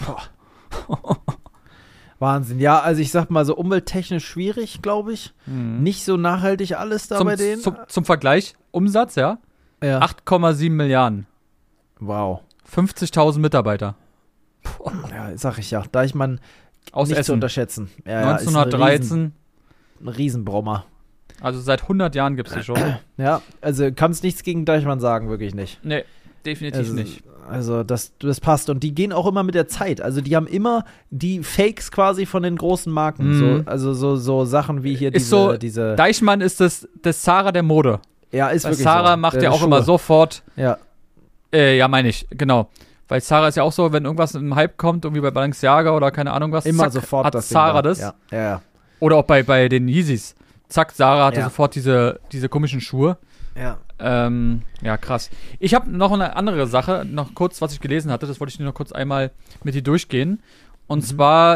Wahnsinn. Ja, also ich sag mal so umwelttechnisch schwierig, glaube ich. Nicht so nachhaltig alles da bei denen. Zum Vergleich, Umsatz, ja? 8,7 Milliarden. Wow. 50.000 Mitarbeiter. Ja, sag ich ja. Deichmann aus nicht Essen. zu unterschätzen. Ja, 1913. Ein Riesenbrommer. Also seit 100 Jahren gibt es die schon. Ja, also kannst nichts gegen Deichmann sagen, wirklich nicht. Nee, definitiv nicht. Also das passt. Und die gehen auch immer mit der Zeit. Also die haben immer die Fakes quasi von den großen Marken. So Sachen wie hier diese Deichmann ist das Zara der Mode. Ja, ist wirklich Zara so. macht ja auch immer sofort. Ja. Ja, meine ich, genau. Weil Zara ist ja auch so, wenn irgendwas im Hype kommt, irgendwie bei Balenciaga oder keine Ahnung was, immer zack, sofort hat das Zara Ding das. Ja. Oder auch bei den Yeezys. Zack, Zara hatte sofort diese komischen Schuhe. Ja. Ja, krass. Ich habe noch eine andere Sache, noch kurz, was ich gelesen hatte, das wollte ich nur noch kurz einmal mit dir durchgehen. Und zwar,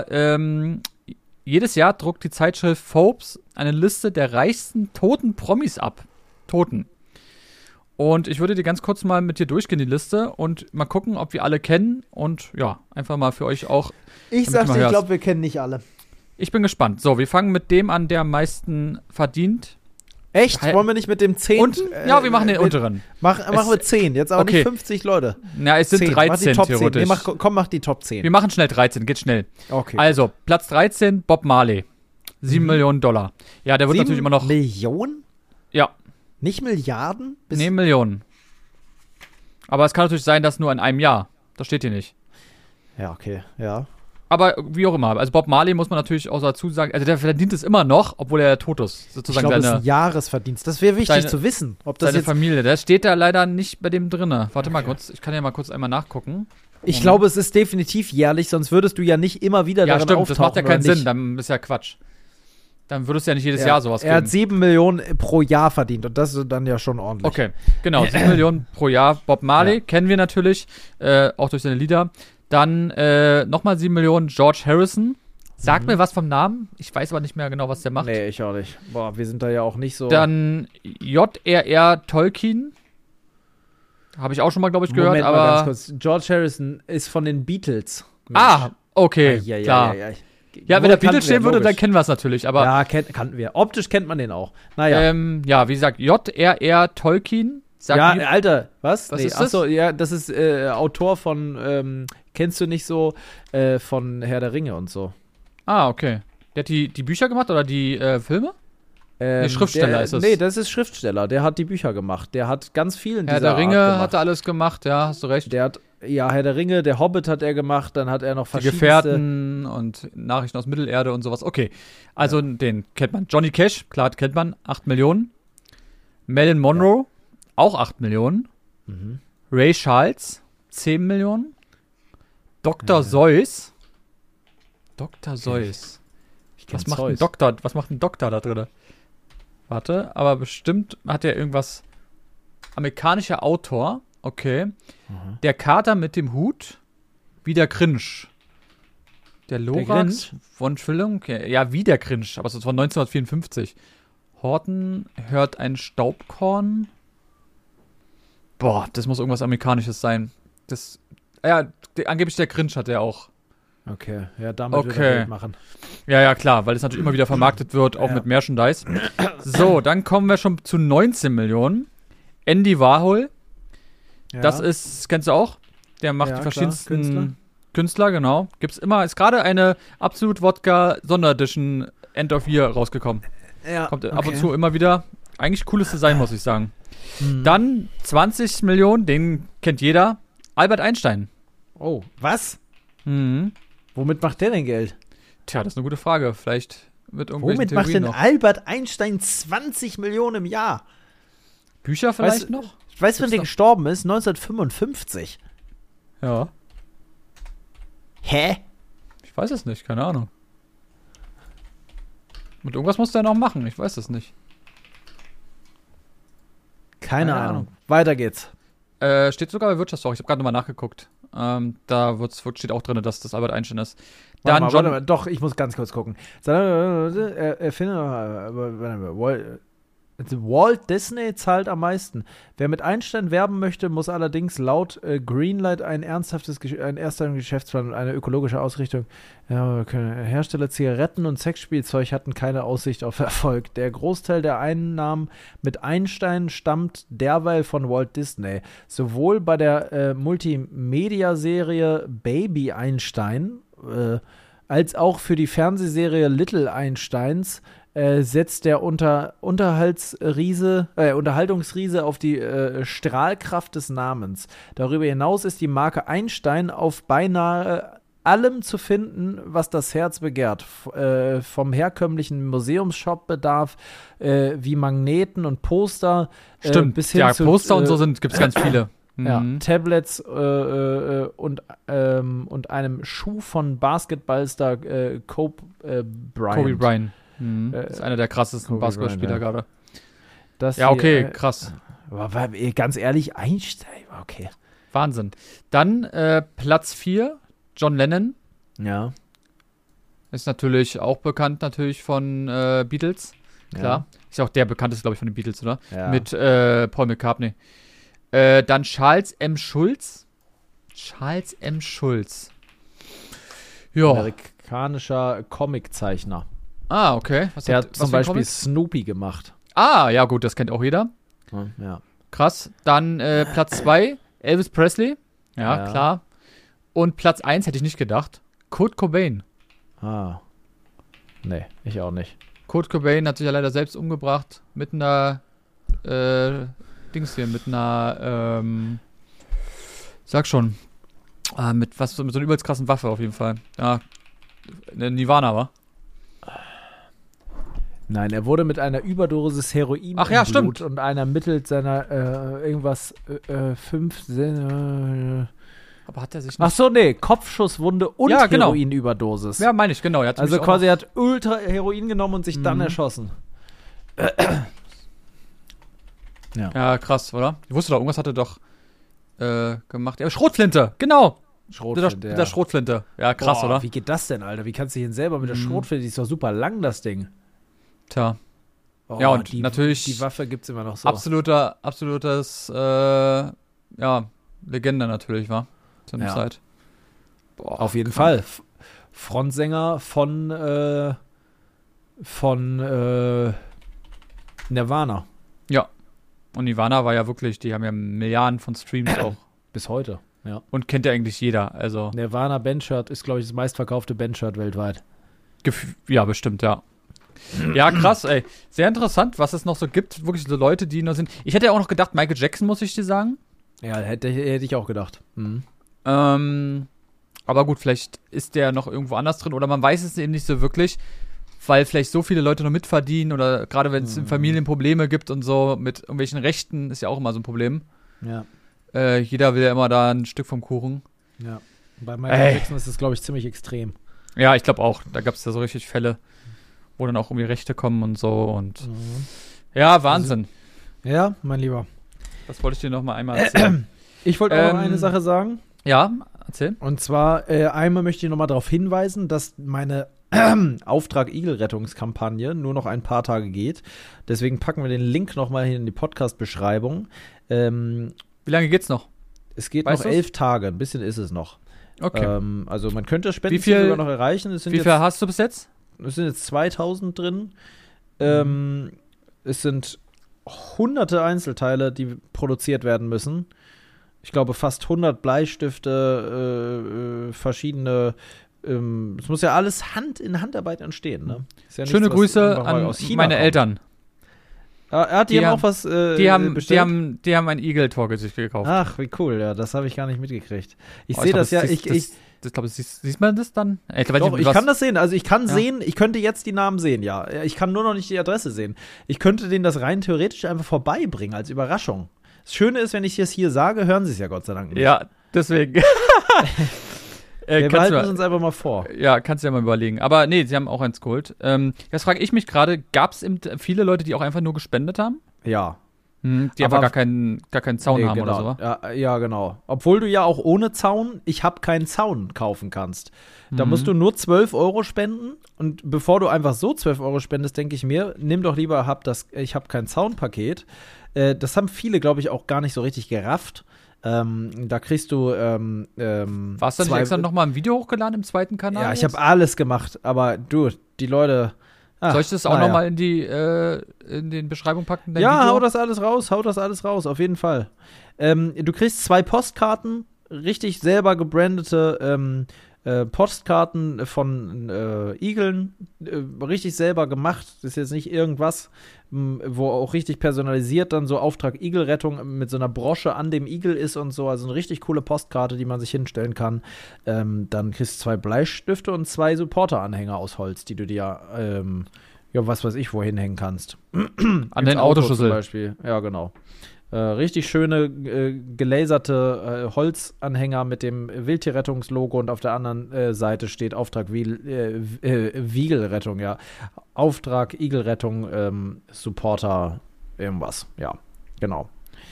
jedes Jahr druckt die Zeitschrift Forbes eine Liste der reichsten toten Promis ab. Toten. Und ich würde dir ganz kurz mal mit dir durchgehen, die Liste, und mal gucken, ob wir alle kennen. Und ja, einfach mal für euch auch. Ich glaube, wir kennen nicht alle. Ich bin gespannt. So, wir fangen mit dem an, der am meisten verdient. Echt? Wollen wir nicht mit dem 10? Ja, wir machen den unteren. Machen wir 10, jetzt aber nicht 50 Leute. Na, es sind 10. 13 theoretisch. Nee, mach die Top 10. Wir machen schnell 13, geht schnell. Okay. Also, Platz 13, Bob Marley. 7 Millionen $. Ja, der wird natürlich immer noch. Millionen? Ja. Nicht Milliarden? Nee, Millionen. Aber es kann natürlich sein, dass nur in einem Jahr. Das steht hier nicht. Ja, okay, ja. Aber wie auch immer. Also Bob Marley muss man natürlich auch dazu sagen, also der verdient es immer noch, obwohl er tot ist. Sozusagen ich glaube, das ist ein Jahresverdienst. Das wäre wichtig zu wissen. Ob das seine Familie, das steht da leider nicht bei dem drin. Warte mal kurz, ich kann ja mal kurz einmal nachgucken. Ich glaube, es ist definitiv jährlich, sonst würdest du ja nicht immer wieder darin auftauchen. Ja, stimmt, das macht ja keinen Sinn, dann ist ja Quatsch. Dann würdest du ja nicht jedes Jahr sowas geben. Er hat 7 Millionen pro Jahr verdient und das ist dann ja schon ordentlich. Okay, genau, 7 Millionen pro Jahr. Bob Marley kennen wir natürlich, auch durch seine Lieder. Dann nochmal 7 Millionen George Harrison. Sag mir was vom Namen. Ich weiß aber nicht mehr genau, was der macht. Nee, ich auch nicht. Boah, wir sind da ja auch nicht so. Dann J.R.R. Tolkien. Habe ich auch schon mal, glaube ich, gehört. Moment aber mal ganz kurz. George Harrison ist von den Beatles. Mensch. Okay, klar. Ja, wenn der Beatles stehen würde, dann kennen wir es natürlich. Aber ja, kannten wir. Optisch kennt man den auch. Naja. Ja, wie gesagt, J.R.R. Tolkien. Alter, was? Was ist das? Achso, ja, das ist Autor von, kennst du nicht so, von Herr der Ringe und so. Ah, okay. Der hat die Bücher gemacht oder die Filme? Nee, Schriftsteller ist es. Nee, das ist Schriftsteller. Der hat die Bücher gemacht. Der hat ganz viel in Herr dieser der Ringe Art gemacht. Hat er alles gemacht, ja, hast du recht. Der hat, Herr der Ringe, der Hobbit hat er gemacht, dann hat er noch verschiedene. Die Gefährten und Nachrichten aus Mittelerde und sowas. Okay, also den kennt man. Johnny Cash, klar, kennt man, 8 Millionen. Marilyn Monroe, auch 8 Millionen. Ray Charles, 10 Millionen. Dr. Seuss. Dr. Seuss. Was macht ein Doktor da drin? Warte, aber bestimmt hat er irgendwas. Amerikanischer Autor. Okay. Der Kater mit dem Hut. Wie der Cringe. Der Lorax von Schwillung. Okay. Ja, wie der Cringe. Aber es ist von 1954. Horton hört ein Staubkorn. Boah, das muss irgendwas Amerikanisches sein. Angeblich der Cringe hat er auch. Okay, ja, damit wird er Geld machen. Ja, klar, weil es natürlich immer wieder vermarktet wird, auch mit Merchandise. So, dann kommen wir schon zu 19 Millionen. Andy Warhol. Ja. Das ist, kennst du auch? Der macht die verschiedensten Künstler, genau. Gibt's immer, ist gerade eine Absolut Wodka Sonderedition End of Year rausgekommen. Ja, kommt ab und zu immer wieder. Eigentlich cooles Design, muss ich sagen. Dann 20 Millionen, den kennt jeder. Albert Einstein. Oh, was? Mhm. Womit macht der denn Geld? Tja, das ist eine gute Frage. Vielleicht wird womit macht denn Albert Einstein 20 Millionen im Jahr? Bücher vielleicht noch? Weißt du, wann der gestorben ist? 1955. Ja. Hä? Ich weiß es nicht, keine Ahnung. Mit irgendwas muss der noch machen, ich weiß es nicht. Keine Ahnung. Weiter geht's. Steht sogar bei Wirtschaftswoche, ich habe gerade nochmal nachgeguckt. Da steht auch drin, dass das Albert Einstein ist. Dann warte mal, doch, ich muss ganz kurz gucken. Walt Disney zahlt am meisten. Wer mit Einstein werben möchte, muss allerdings laut Greenlight einen ernsthaften Geschäftsplan und eine ökologische Ausrichtung. Ja, Hersteller Zigaretten und Sexspielzeug hatten keine Aussicht auf Erfolg. Der Großteil der Einnahmen mit Einstein stammt derweil von Walt Disney. Sowohl bei der Multimedia-Serie Baby Einstein als auch für die Fernsehserie Little Einsteins setzt der Unterhaltungsriese auf die Strahlkraft des Namens. Darüber hinaus ist die Marke Einstein auf beinahe allem zu finden, was das Herz begehrt. Vom herkömmlichen Museumsshop-Bedarf wie Magneten und Poster bis hin zu Poster und so gibt es ganz viele. Ja, Tablets und einem Schuh von Basketballstar Kobe Bryant. Das ist einer der krassesten Basketballspieler gerade. Ja, okay, krass. Aber ganz ehrlich, Einstein, okay. Wahnsinn. Dann Platz 4, John Lennon. Ja. Ist natürlich auch bekannt von Beatles. Klar. Ja. Ist ja auch der bekannteste, glaube ich, von den Beatles, oder? Ja. Mit Paul McCartney. Dann Charles M. Schulz. Ja. Amerikanischer Comiczeichner. Ah, okay. Der hat zum Beispiel Snoopy gemacht. Ah, ja gut, das kennt auch jeder. Ja. Krass. Dann Platz 2, Elvis Presley. Ja, klar. Und Platz 1 hätte ich nicht gedacht. Kurt Cobain. Ah. Nee, ich auch nicht. Kurt Cobain hat sich ja leider selbst umgebracht mit einer sag schon. Mit so einer übelst krassen Waffe auf jeden Fall. Ja. Eine Nirvana, war. Nein, er wurde mit einer Überdosis Heroin im Blut stimmt. Und einer mittels seiner aber hat er sich nicht... Ach so, nee, Kopfschusswunde und Heroinüberdosis. Ja, meine ich, genau. Er hat also quasi, er hat Ultra Heroin genommen und sich dann erschossen. Ja, krass, oder? Ich wusste doch, irgendwas hat er doch gemacht. Ja, Schrotflinte, genau. Mit der Schrotflinte. Ja, krass, oder? Wie geht das denn, Alter? Wie kannst du denn selber mit der Schrotflinte? Die ist doch super lang, das Ding. Tja. Ja, und natürlich. Die Waffe gibt's immer noch so. Absolutes, Legende natürlich, war. Zu einer Zeit. Boah, auf jeden Fall. Frontsänger von Nirvana. Ja. Und Nirvana war ja wirklich, die haben ja Milliarden von Streams auch. Bis heute, ja. Und kennt ja eigentlich jeder, also. Nirvana Bandshirt ist, glaube ich, das meistverkaufte Bandshirt weltweit. Ja, bestimmt, ja. Ja, krass, ey. Sehr interessant, was es noch so gibt. Wirklich so Leute, die noch sind. Ich hätte ja auch noch gedacht, Michael Jackson, muss ich dir sagen. Ja, hätte ich auch gedacht. Mhm. Aber gut, vielleicht ist der noch irgendwo anders drin oder man weiß es eben nicht so wirklich, weil vielleicht so viele Leute noch mitverdienen oder gerade wenn es in Familien Probleme gibt und so mit irgendwelchen Rechten, ist ja auch immer so ein Problem. Ja. Jeder will ja immer da ein Stück vom Kuchen. Ja. Bei Michael Jackson ist das, glaube ich, ziemlich extrem. Ja, ich glaube auch. Da gab es ja so richtig Fälle, wo dann auch irgendwie Rechte kommen und so und ja, Wahnsinn. Also, ja, mein Lieber. Das wollte ich dir noch mal einmal erzählen. Ich wollte auch noch eine Sache sagen. Ja, erzähl. Und zwar, einmal möchte ich noch mal darauf hinweisen, dass meine Auftrag-Igel-Rettungskampagne nur noch ein paar Tage geht. Deswegen packen wir den Link noch mal hier in die Podcast-Beschreibung. Wie lange geht's noch? Es geht noch 11 Tage. Ein bisschen ist es noch. Okay. Also man könnte das Spendenziel sogar noch erreichen. Wie viel hast du bis jetzt? Es sind jetzt 2000 drin. Es sind hunderte Einzelteile, die produziert werden müssen. Ich glaube, fast 100 Bleistifte, verschiedene. Es muss ja alles in Handarbeit entstehen. Ne? Ist ja Schöne nichts, Grüße an meine Eltern. Die haben auch was bestellt? Die haben ein Igel-Tor sich gekauft. Ach, wie cool, ja, das habe ich gar nicht mitgekriegt. Ich sehe das ja, sieht man das dann? Ich kann das sehen, also ich kann sehen, ich könnte jetzt die Namen sehen, ja. Ich kann nur noch nicht die Adresse sehen. Ich könnte denen das rein theoretisch einfach vorbeibringen, als Überraschung. Das Schöne ist, wenn ich es hier sage, hören sie es ja Gott sei Dank nicht. Ja, deswegen. Wir behalten es uns einfach mal vor. Ja, kannst du ja mal überlegen. Aber nee, sie haben auch eins geholt. Jetzt frage ich mich gerade, gab es viele Leute, die auch einfach nur gespendet haben? Ja. Die aber gar keinen Zaun haben genau. oder so? Ja, genau. Obwohl du ja auch ohne Zaun, ich habe keinen Zaun kaufen kannst. Da musst du nur 12 € spenden. Und bevor du einfach so 12 € spendest, denke ich mir, nimm doch lieber, ich habe kein Zaunpaket. Das haben viele, glaube ich, auch gar nicht so richtig gerafft. Da kriegst du Warst du nicht extra nochmal ein Video hochgeladen im zweiten Kanal? Ja, ich habe alles gemacht, aber du, die Leute. Soll ich das auch nochmal in den Beschreibung packen? Ja, Video? Hau das alles raus, auf jeden Fall. Du kriegst 2 Postkarten, richtig selber gebrandete Postkarten von Igeln, richtig selber gemacht. Das ist jetzt nicht irgendwas, wo auch richtig personalisiert dann so Auftrag Igelrettung mit so einer Brosche an dem Igel ist und so. Also eine richtig coole Postkarte, die man sich hinstellen kann. Dann kriegst du 2 Bleistifte und 2 Supporter-Anhänger aus Holz, die du dir, was weiß ich, wohin hängen kannst. An den Autoschlüssel zum Beispiel. Ja, genau. Richtig schöne gelaserte Holzanhänger mit dem Wildtierrettungslogo und auf der anderen Seite steht Auftrag Wiegelrettung, ja. Auftrag Igelrettung, Supporter, irgendwas. Ja, genau.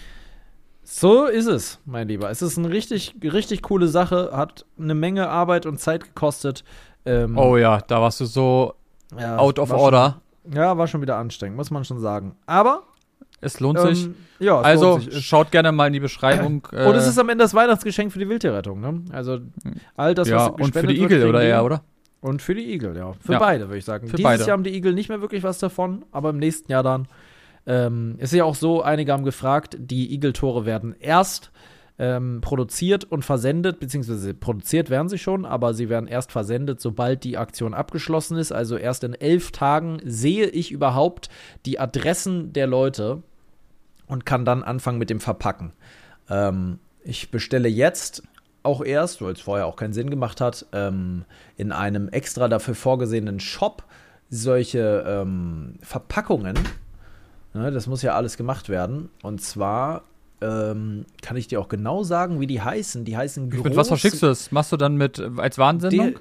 So ist es, mein Lieber. Es ist eine richtig, richtig coole Sache, hat eine Menge Arbeit und Zeit gekostet. Oh ja, da warst du so out of order. War schon wieder anstrengend, muss man schon sagen. Aber es lohnt sich. Ja, also schaut gerne mal in die Beschreibung. Und es ist am Ende das Weihnachtsgeschenk für die Wildtierrettung, ne? Also all das, was und für die Igel oder? Und für die Igel, ja. Für beide, würde ich sagen. Dieses Jahr haben die Igel nicht mehr wirklich was davon, aber im nächsten Jahr dann. Es ist ja auch so, einige haben gefragt, die Igeltore werden erst produziert und versendet, beziehungsweise produziert werden sie schon, aber sie werden erst versendet, sobald die Aktion abgeschlossen ist. Also erst in 11 Tagen sehe ich überhaupt die Adressen der Leute und kann dann anfangen mit dem Verpacken. Ich bestelle jetzt auch erst, weil es vorher auch keinen Sinn gemacht hat, in einem extra dafür vorgesehenen Shop solche Verpackungen. Ne, das muss ja alles gemacht werden. Und zwar kann ich dir auch genau sagen, wie die heißen. Die heißen groß. Mit was verschickst du das? Machst du dann als Warnsendung?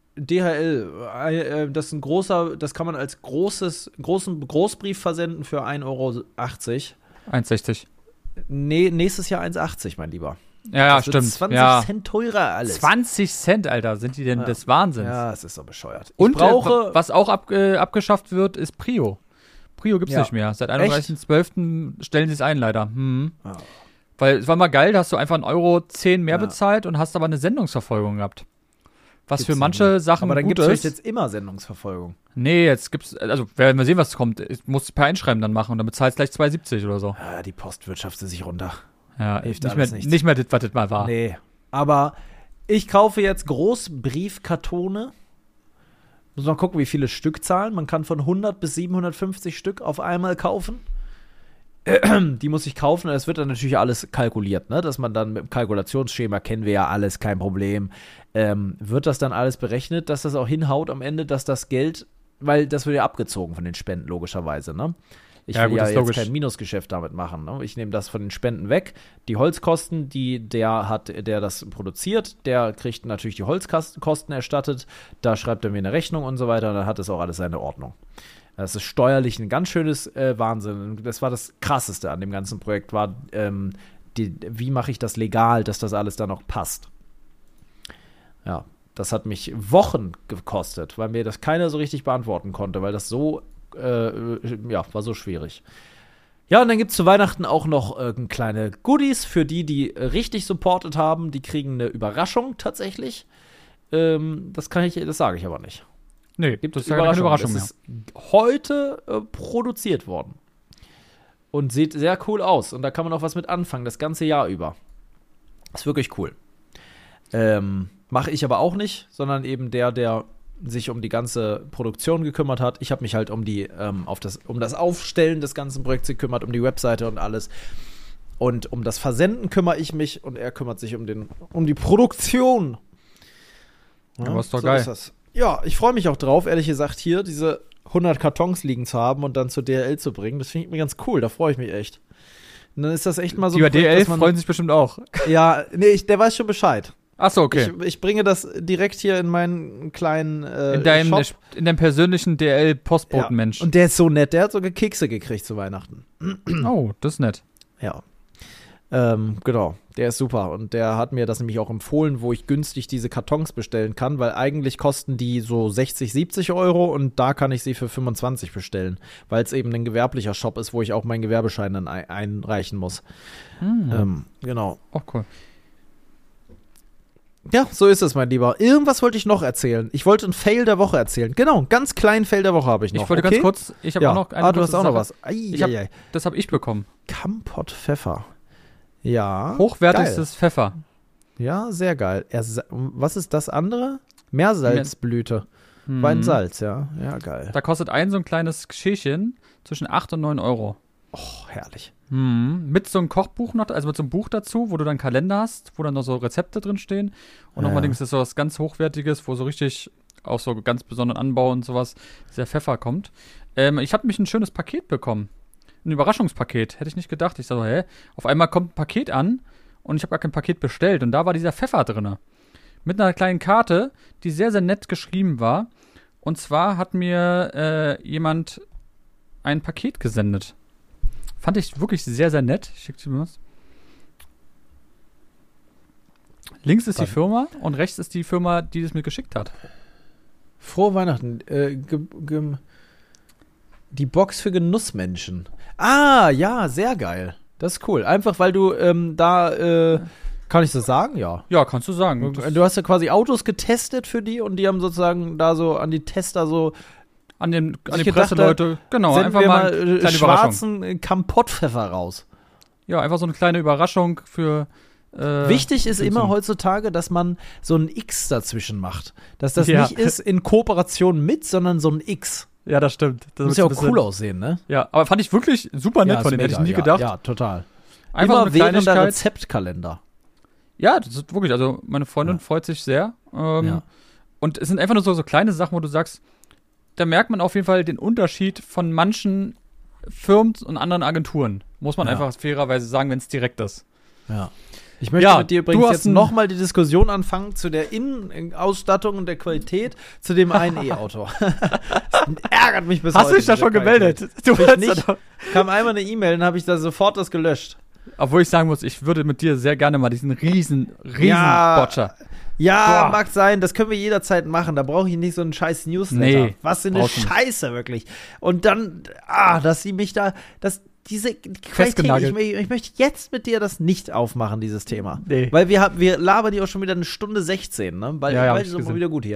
DHL, das ist ein großer, das kann man als großen Großbrief versenden für 1,80 €. 1,60. Nee, nächstes Jahr 1,80, mein Lieber. Ja, das stimmt. 20 Cent teurer alles. 20 Cent, Alter, sind die denn des Wahnsinns? Ja, es ist so bescheuert. Und was auch abgeschafft wird, ist Prio. Prio gibt's nicht mehr. Seit 31.12. stellen sie es ein, leider. Weil es war mal geil, da hast du einfach 1,10 € mehr bezahlt und hast aber eine Sendungsverfolgung gehabt. Was gibt's für manche Sachen aber dann gut gibt ist. es jetzt immer Sendungsverfolgung. Nee, jetzt gibt's, also werden wir sehen, was kommt. Ich muss per Einschreiben dann machen und dann bezahlst gleich 2,70 oder so. Ja, die Post wirtschaftet sich runter. Ja, nicht mehr das, was das mal war. Nee, aber ich kaufe jetzt Großbriefkartone. Muss man gucken, wie viele Stückzahlen. Man kann von 100 bis 750 Stück auf einmal kaufen. Die muss ich kaufen. Es wird dann natürlich alles kalkuliert, ne? Dass man dann mit dem Kalkulationsschema, kennen wir ja alles, kein Problem. Wird das dann alles berechnet, dass das auch hinhaut am Ende, dass das Geld, weil das wird ja abgezogen von den Spenden, logischerweise, ne? Ich will ja jetzt kein Minusgeschäft damit machen. Ne? Ich nehme das von den Spenden weg. Die Holzkosten, der das produziert, der kriegt natürlich die Holzkosten erstattet. Da schreibt er mir eine Rechnung und so weiter. Und dann hat das auch alles seine Ordnung. Das ist steuerlich ein ganz schönes Wahnsinn. Das war das Krasseste an dem ganzen Projekt, war, wie mache ich das legal, dass das alles da noch passt. Ja, das hat mich Wochen gekostet, weil mir das keiner so richtig beantworten konnte, weil das so war so schwierig. Ja, und dann gibt es zu Weihnachten auch noch kleine Goodies für die richtig supportet haben. Die kriegen eine Überraschung tatsächlich. Das sage ich aber nicht. Nee, gibt es keine Überraschung mehr. Das ist heute produziert worden. Und sieht sehr cool aus. Und da kann man auch was mit anfangen, das ganze Jahr über. Ist wirklich cool. Mache ich aber auch nicht, sondern eben der sich um die ganze Produktion gekümmert hat. Ich habe mich halt um das Aufstellen des ganzen Projekts gekümmert, um die Webseite und alles. Und um das Versenden kümmere ich mich und er kümmert sich um die Produktion. Ja, aber ist doch geil. Ist das. Ja, ich freue mich auch drauf, ehrlich gesagt, hier diese 100 Kartons liegen zu haben und dann zur DHL zu bringen. Das finde ich mir ganz cool, da freue ich mich echt. Und dann ist das echt mal so. Die bei DHL freuen sich bestimmt auch. Ja, nee, der weiß schon Bescheid. Ach so, okay. Ich bringe das direkt hier in meinen kleinen Shop. In deinem persönlichen DHL-Postbotenmensch. Ja. Und der ist so nett, der hat sogar Kekse gekriegt zu Weihnachten. Oh, das ist nett. Ja. Genau, der ist super und der hat mir das nämlich auch empfohlen, wo ich günstig diese Kartons bestellen kann, weil eigentlich kosten die so 60, 70 Euro und da kann ich sie für 25 bestellen, weil es eben ein gewerblicher Shop ist, wo ich auch meinen Gewerbeschein dann einreichen muss. Genau. Oh, cool. Ja, so ist es, mein Lieber. Irgendwas wollte ich noch erzählen. Ich wollte einen Fail der Woche erzählen. Genau, einen ganz kleinen Fail der Woche habe ich noch. Ich wollte ganz kurz, ich habe auch noch eine. Du hast auch noch was. Das habe ich bekommen. Kampott Pfeffer. Ja. Hochwertigstes geil. Pfeffer. Ja, sehr geil. Was ist das andere? Meersalzblüte. Weinsalz, ja. Ja, geil. Da kostet so ein kleines Geschirrchen zwischen 8 und 9 Euro. Oh, herrlich. Mit so einem Kochbuch noch, also mit so einem Buch dazu, wo du dann Kalender hast, wo dann noch so Rezepte drin stehen. Und nochmal ist so was ganz Hochwertiges, wo so richtig auch so ganz besonderen Anbau und sowas, dieser Pfeffer kommt. Ich habe mich ein schönes Paket bekommen. Ein Überraschungspaket, hätte ich nicht gedacht. Ich sage, auf einmal kommt ein Paket an und ich habe gar kein Paket bestellt. Und da war dieser Pfeffer drin. Mit einer kleinen Karte, die sehr, sehr nett geschrieben war. Und zwar hat mir jemand ein Paket gesendet. Fand ich wirklich sehr, sehr nett. Ich schicke dir mal was. Links ist die Firma und rechts ist die Firma, die es mir geschickt hat. Frohe Weihnachten. Die Box für Genussmenschen. Ah, ja, sehr geil. Das ist cool. Einfach, weil du kann ich das sagen? Ja. Ja, kannst du sagen. Du hast ja quasi Autos getestet für die und die haben sozusagen da so an die Tester so an die Presseleute, genau, einfach wir mal eine schwarzen Kampottpfeffer raus. Ja, einfach so eine kleine Überraschung für wichtig ist immer heutzutage, dass man so ein X dazwischen macht. Dass das nicht ist in Kooperation mit, sondern so ein X. Ja, das stimmt. Das muss ja auch cool aussehen, ne? Ja, aber fand ich wirklich super nett von denen, hätte ich nie gedacht. Ja, total. Einfach immer so während der Rezeptkalender. Ja, das ist wirklich, also meine Freundin freut sich sehr. Und es sind einfach nur so kleine Sachen, wo du sagst, da merkt man auf jeden Fall den Unterschied von manchen Firmen und anderen Agenturen. Muss man einfach fairerweise sagen, wenn es direkt ist. Ja. Ich möchte mit dir übrigens jetzt nochmal die Diskussion anfangen zu der Innenausstattung und der Qualität zu dem einen E-Auto. Das ärgert mich bis heute. Hast du dich da schon gemeldet? Du nicht. Kam einmal eine E-Mail, dann habe ich da sofort das gelöscht. Obwohl ich sagen muss, ich würde mit dir sehr gerne mal diesen riesen Botscher. Ja, mag sein, das können wir jederzeit machen. Da brauche ich nicht so einen scheiß Newsletter. Nee, was für eine Scheiße, wirklich. Und dann, dass sie mich da, diese Qualität, ich möchte jetzt mit dir das nicht aufmachen, dieses Thema. Nee. Weil wir labern hier auch schon wieder 1:16, ne? Weil ist mal wieder gut hier.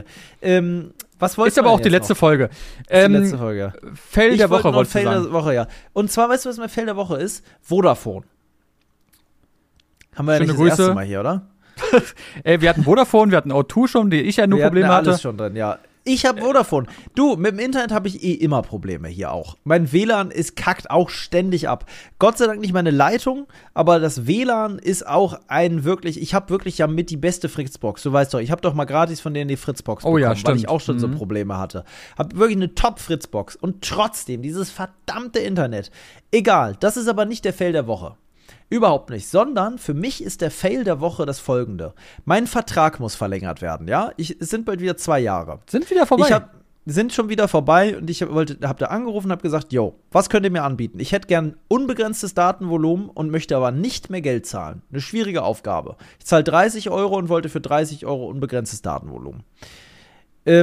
Was wolltest du aber auch die letzte Folge. Die letzte Folge. Fail der Woche, wolltest du sagen. Fail der Woche, ja. Und zwar, weißt du, was mein Fail der Woche ist? Vodafone. Haben wir ja nicht das erste Mal hier, oder? Wir hatten Vodafone, wir hatten O2 schon, die ich ja nur Probleme hatte. Alles schon drin, ja. Ich habe Vodafone. Du, mit dem Internet habe ich immer Probleme hier auch. Mein WLAN kackt auch ständig ab. Gott sei Dank nicht meine Leitung, aber das WLAN ist auch ich habe wirklich ja mit die beste Fritzbox. Du weißt doch, ich habe doch mal gratis von denen die Fritzbox bekommen, ja, stimmt. Weil ich auch schon so Probleme hatte. Hab wirklich eine Top-Fritzbox und trotzdem dieses verdammte Internet. Egal, das ist aber nicht der Fail der Woche. Überhaupt nicht, sondern für mich ist der Fail der Woche das folgende. Mein Vertrag muss verlängert werden, ja? Es sind bald wieder 2 Jahre. Sind wieder vorbei? Sind schon wieder vorbei und ich habe da angerufen und habe gesagt, was könnt ihr mir anbieten? Ich hätte gern unbegrenztes Datenvolumen und möchte aber nicht mehr Geld zahlen. Eine schwierige Aufgabe. Ich zahle 30 Euro und wollte für 30 Euro unbegrenztes Datenvolumen. Hab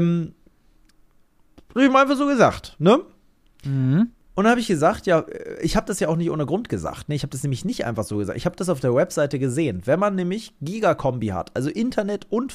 ich mal einfach so gesagt, ne? Mhm. Und dann habe ich gesagt, ich habe das ja auch nicht ohne Grund gesagt. Ne? Ich habe das nämlich nicht einfach so gesagt. Ich habe das auf der Webseite gesehen. Wenn man nämlich Gigakombi hat, also Internet und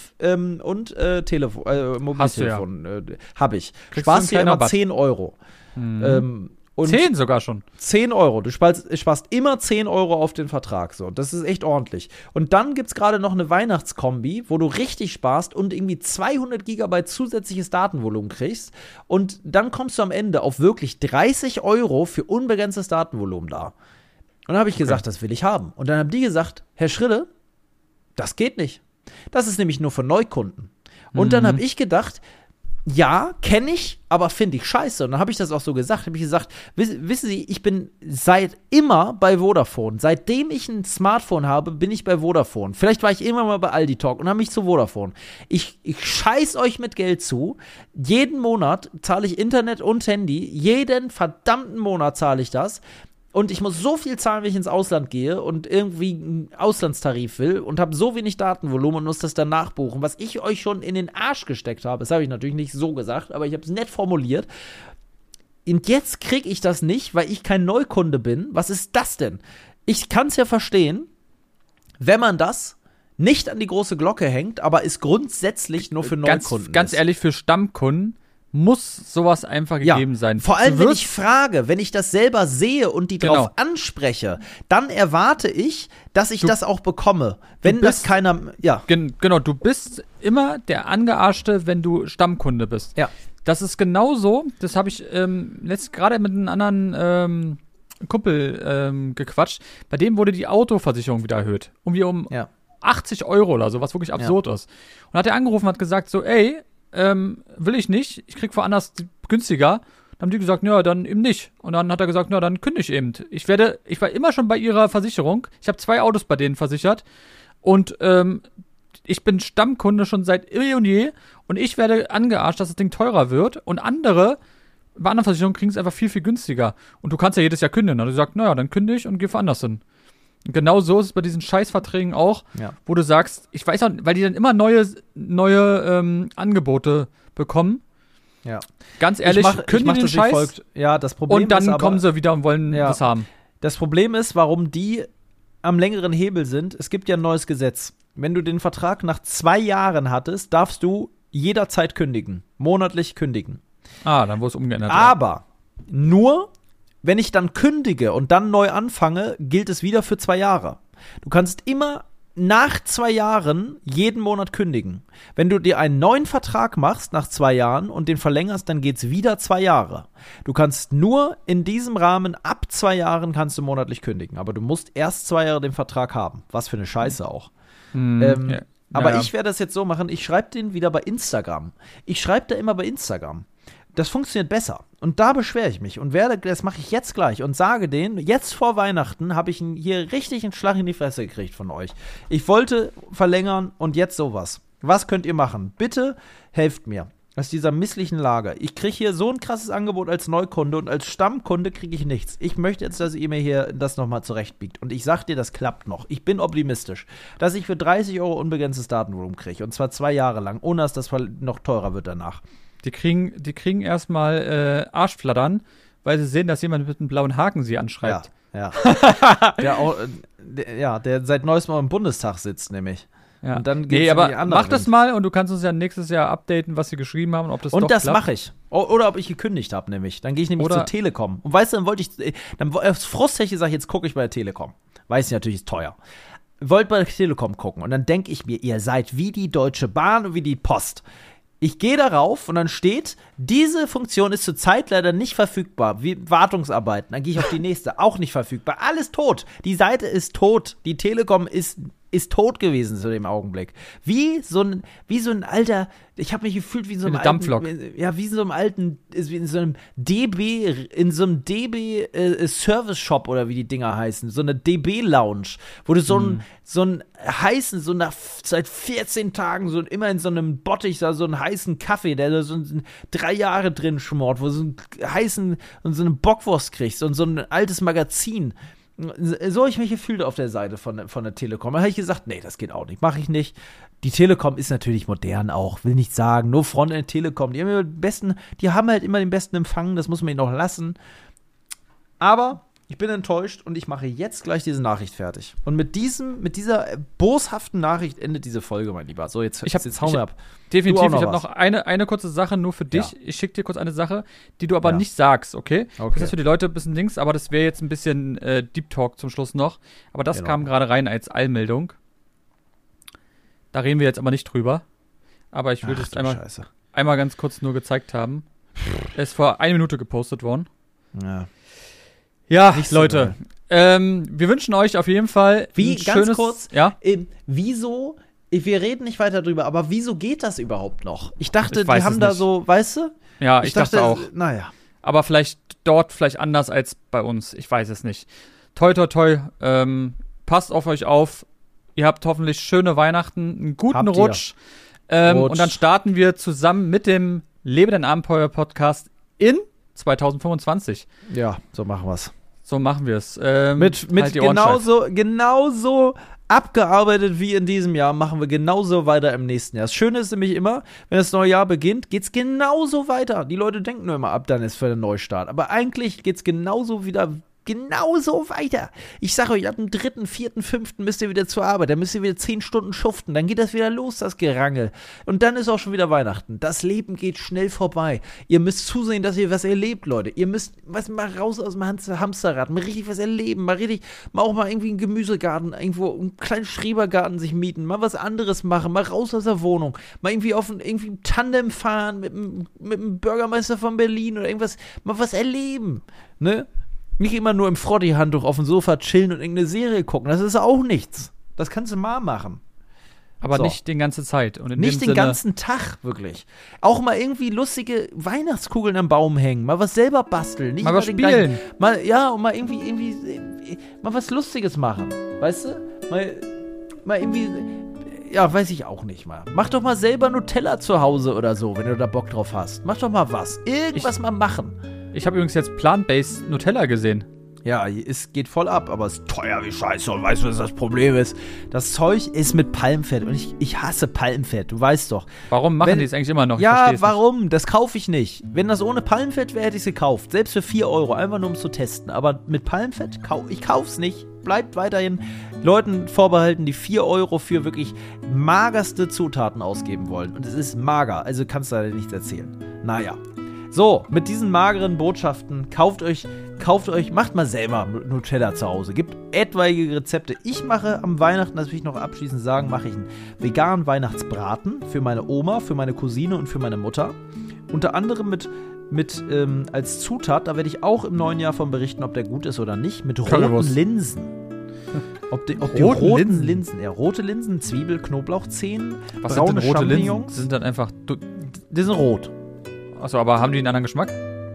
Telefon, Mobiltelefon, habe ich. Kriegst sparst du immer immer 10 Euro. Und 10 sogar schon. 10 Euro. Du sparst immer 10 Euro auf den Vertrag. So. Das ist echt ordentlich. Und dann gibt es gerade noch eine Weihnachtskombi, wo du richtig sparst und irgendwie 200 Gigabyte zusätzliches Datenvolumen kriegst. Und dann kommst du am Ende auf wirklich 30 Euro für unbegrenztes Datenvolumen da. Und dann habe ich gesagt, das will ich haben. Und dann haben die gesagt, Herr Schrille, das geht nicht. Das ist nämlich nur für Neukunden. Und dann habe ich gedacht, ja, kenne ich, aber finde ich scheiße. Und dann habe ich das auch so gesagt. Habe ich gesagt, wissen Sie, ich bin seit immer bei Vodafone. Seitdem ich ein Smartphone habe, bin ich bei Vodafone. Vielleicht war ich immer mal bei Aldi Talk und habe mich zu Vodafone. Ich scheiß euch mit Geld zu. Jeden Monat zahle ich Internet und Handy. Jeden verdammten Monat zahle ich das. Und ich muss so viel zahlen, wenn ich ins Ausland gehe und irgendwie einen Auslandstarif will und habe so wenig Datenvolumen und muss das dann nachbuchen, was ich euch schon in den Arsch gesteckt habe. Das habe ich natürlich nicht so gesagt, aber ich habe es nett formuliert. Und jetzt kriege ich das nicht, weil ich kein Neukunde bin. Was ist das denn? Ich kann es ja verstehen, wenn man das nicht an die große Glocke hängt, aber ist grundsätzlich nur für Neukunden. Ganz ehrlich, für Stammkunden muss sowas einfach gegeben sein. Vor allem, wenn ich frage, wenn ich das selber sehe und die drauf anspreche, dann erwarte ich, dass ich das auch bekomme. Wenn das keiner, Genau, du bist immer der Angearschte, wenn du Stammkunde bist. Ja. Das ist genauso, das habe ich gerade mit einem anderen Kumpel gequatscht. Bei dem wurde die Autoversicherung wieder erhöht. Um 80 Euro oder so, was wirklich absurd ist. Und hat er angerufen und hat gesagt so, ey, will ich nicht, ich krieg woanders günstiger. Dann haben die gesagt, ja, dann eben nicht. Und dann hat er gesagt, na, dann kündige ich eben. Ich war immer schon bei ihrer Versicherung. Ich habe 2 Autos bei denen versichert. Und ich bin Stammkunde schon seit eh und je. Und ich werde angearscht, dass das Ding teurer wird. Und andere, bei anderen Versicherungen kriegen es einfach viel, viel günstiger. Und du kannst ja jedes Jahr kündigen. Und du sagst, naja, dann kündige ich und geh woanders hin. Und genau so ist es bei diesen Scheißverträgen auch, wo du sagst, ich weiß auch, weil die dann immer neue Angebote bekommen. Ja. Ganz ehrlich, kündigen den Scheiß. Das Problem und dann ist aber, kommen sie wieder und wollen das haben. Das Problem ist, warum die am längeren Hebel sind, es gibt ja ein neues Gesetz. Wenn du den Vertrag nach 2 Jahren hattest, darfst du jederzeit kündigen. Monatlich kündigen. Dann wurde es umgeändert. Aber nur wenn ich dann kündige und dann neu anfange, gilt es wieder für 2 Jahre. Du kannst immer nach 2 Jahren jeden Monat kündigen. Wenn du dir einen neuen Vertrag machst nach 2 Jahren und den verlängerst, dann geht's wieder 2 Jahre. Du kannst nur in diesem Rahmen, ab 2 Jahren kannst du monatlich kündigen. Aber du musst erst 2 Jahre den Vertrag haben. Was für eine Scheiße auch. Aber ich werde das jetzt so machen, ich schreibe den wieder bei Instagram. Ich schreibe da immer bei Instagram. Das funktioniert besser. Und da beschwere ich mich und das mache ich jetzt gleich und sage denen, jetzt vor Weihnachten habe ich hier richtig einen Schlag in die Fresse gekriegt von euch. Ich wollte verlängern und jetzt sowas. Was könnt ihr machen? Bitte helft mir aus dieser misslichen Lage. Ich kriege hier so ein krasses Angebot als Neukunde und als Stammkunde kriege ich nichts. Ich möchte jetzt, dass ihr mir hier das nochmal zurechtbiegt. Und ich sag dir, das klappt noch. Ich bin optimistisch, dass ich für 30 Euro unbegrenztes Datenvolumen kriege. Und zwar 2 Jahre lang, ohne dass das noch teurer wird danach. Die kriegen erstmal Arschflattern, weil sie sehen, dass jemand mit einem blauen Haken sie anschreibt. Ja. Der seit neuestem Mal im Bundestag sitzt, nämlich. Ja. Und dann aber mach das mal und du kannst uns ja nächstes Jahr updaten, was sie geschrieben haben und ob das doch klappt. Und das mache ich. Oder ob ich gekündigt habe, nämlich. Dann gehe ich nämlich zur Telekom. Und weißt du, aus Frustheche sage ich, jetzt gucke ich bei der Telekom. Weiß ich natürlich, ist teuer. Wollt bei der Telekom gucken. Und dann denke ich mir, ihr seid wie die Deutsche Bahn und wie die Post. Ich gehe darauf und dann steht, diese Funktion ist zurzeit leider nicht verfügbar, wie Wartungsarbeiten. Dann gehe ich auf die nächste, auch nicht verfügbar. Alles tot. Die Seite ist tot. Die Telekom ist tot gewesen zu dem Augenblick. Wie so ein alter, ich habe mich gefühlt wie in so einem alten Dampflok. Ja, wie in so einem alten, wie in so einem DB Service Shop oder wie die Dinger heißen, so eine DB Lounge, wo du so einen heißen, so seit 14 Tagen so immer in so einem Bottich da so einen heißen Kaffee, der da so 3 Jahre drin schmort, wo du so einen heißen und so eine Bockwurst kriegst und so ein altes Magazin. So habe ich mich gefühlt auf der Seite von der Telekom. Da habe ich gesagt, nee, das geht auch nicht, mache ich nicht. Die Telekom ist natürlich modern auch, will nicht sagen, nur Frontend Telekom, die haben halt immer den besten Empfang, das muss man ihnen auch lassen. Aber Ich bin enttäuscht und ich mache jetzt gleich diese Nachricht fertig. Und mit dieser boshaften Nachricht endet diese Folge, mein Lieber. So, jetzt hauen wir ab. Definitiv, ich habe noch eine kurze Sache nur für dich. Ja. Ich schicke dir kurz eine Sache, die du aber nicht sagst, okay? Das ist für die Leute ein bisschen links, aber das wäre jetzt ein bisschen Deep Talk zum Schluss noch. Aber das kam gerade rein als Eilmeldung. Da reden wir jetzt aber nicht drüber. Aber ich will das einmal ganz kurz nur gezeigt haben. Er ist vor 1 Minute gepostet worden. Ja, nicht Leute, so wir wünschen euch auf jeden Fall ganz kurz, wieso, wir reden nicht weiter drüber, aber wieso geht das überhaupt noch? Ich dachte, die haben da so, weißt du? Ja, ich dachte auch. Naja. Aber vielleicht anders als bei uns, ich weiß es nicht. Toi, toi, toi, passt auf euch auf. Ihr habt hoffentlich schöne Weihnachten, einen guten Rutsch. Und dann starten wir zusammen mit dem Lebe dein Abenteuer Podcast in 2025. Ja, so machen wir's. So machen wir es. Mit halt genauso abgearbeitet wie in diesem Jahr machen wir genauso weiter im nächsten Jahr. Das Schöne ist nämlich immer, wenn das neue Jahr beginnt, geht's genauso weiter. Die Leute denken nur immer, ab dann ist für den Neustart. Aber eigentlich geht's genauso weiter. Ich sage euch, ab dem 3., 4., 5. müsst ihr wieder zur Arbeit. Dann müsst ihr wieder 10 Stunden schuften. Dann geht das wieder los, das Gerangel. Und dann ist auch schon wieder Weihnachten. Das Leben geht schnell vorbei. Ihr müsst zusehen, dass ihr was erlebt, Leute. Ihr müsst mal raus aus dem Hamsterrad. Mal richtig was erleben. Mal auch mal irgendwie einen Gemüsegarten, irgendwo einen kleinen Schrebergarten sich mieten. Mal was anderes machen. Mal raus aus der Wohnung. Mal irgendwie auf ein Tandem fahren mit dem Bürgermeister von Berlin oder irgendwas. Mal was erleben. Ne? Nicht immer nur im Frotti-Handtuch auf dem Sofa chillen und irgendeine Serie gucken. Das ist auch nichts. Das kannst du mal machen. Aber nicht die ganze Zeit. Und nicht den ganzen Tag, wirklich. Auch mal irgendwie lustige Weihnachtskugeln am Baum hängen. Mal was selber basteln. Nicht mal was spielen. Und mal irgendwie mal was Lustiges machen. Weißt du? Mal irgendwie, ja, weiß ich auch nicht mal. Mach doch mal selber Nutella zu Hause oder so, wenn du da Bock drauf hast. Mach doch mal was. Irgendwas mal machen. Ich habe übrigens jetzt Plant-Based Nutella gesehen. Ja, es geht voll ab, aber es ist teuer wie Scheiße. Und weißt du, was das Problem ist? Das Zeug ist mit Palmfett und ich hasse Palmfett, du weißt doch. Warum machen die es eigentlich immer noch? Ja, warum? Nicht. Das kaufe ich nicht. Wenn das ohne Palmfett wäre, hätte ich es gekauft. Selbst für 4 €, einfach nur um es zu testen. Aber mit Palmfett, ich kauf's nicht. Bleibt weiterhin Leuten vorbehalten, die 4 € für wirklich magerste Zutaten ausgeben wollen. Und es ist mager, also kannst du da nichts erzählen. Naja. So, mit diesen mageren Botschaften kauft euch, macht mal selber Nutella zu Hause. Gibt etwaige Rezepte. Ich mache am Weihnachten, das will ich noch abschließend sagen, mache ich einen veganen Weihnachtsbraten für meine Oma, für meine Cousine und für meine Mutter. Unter anderem mit als Zutat, da werde ich auch im neuen Jahr von berichten, ob der gut ist oder nicht, mit roten Linsen. Ob die roten Linsen, ja, rote Linsen, Zwiebel, Knoblauchzehen, was braune sind rote Champignons. Linsen? Sind dann einfach, die sind rot. Achso, aber haben die einen anderen Geschmack?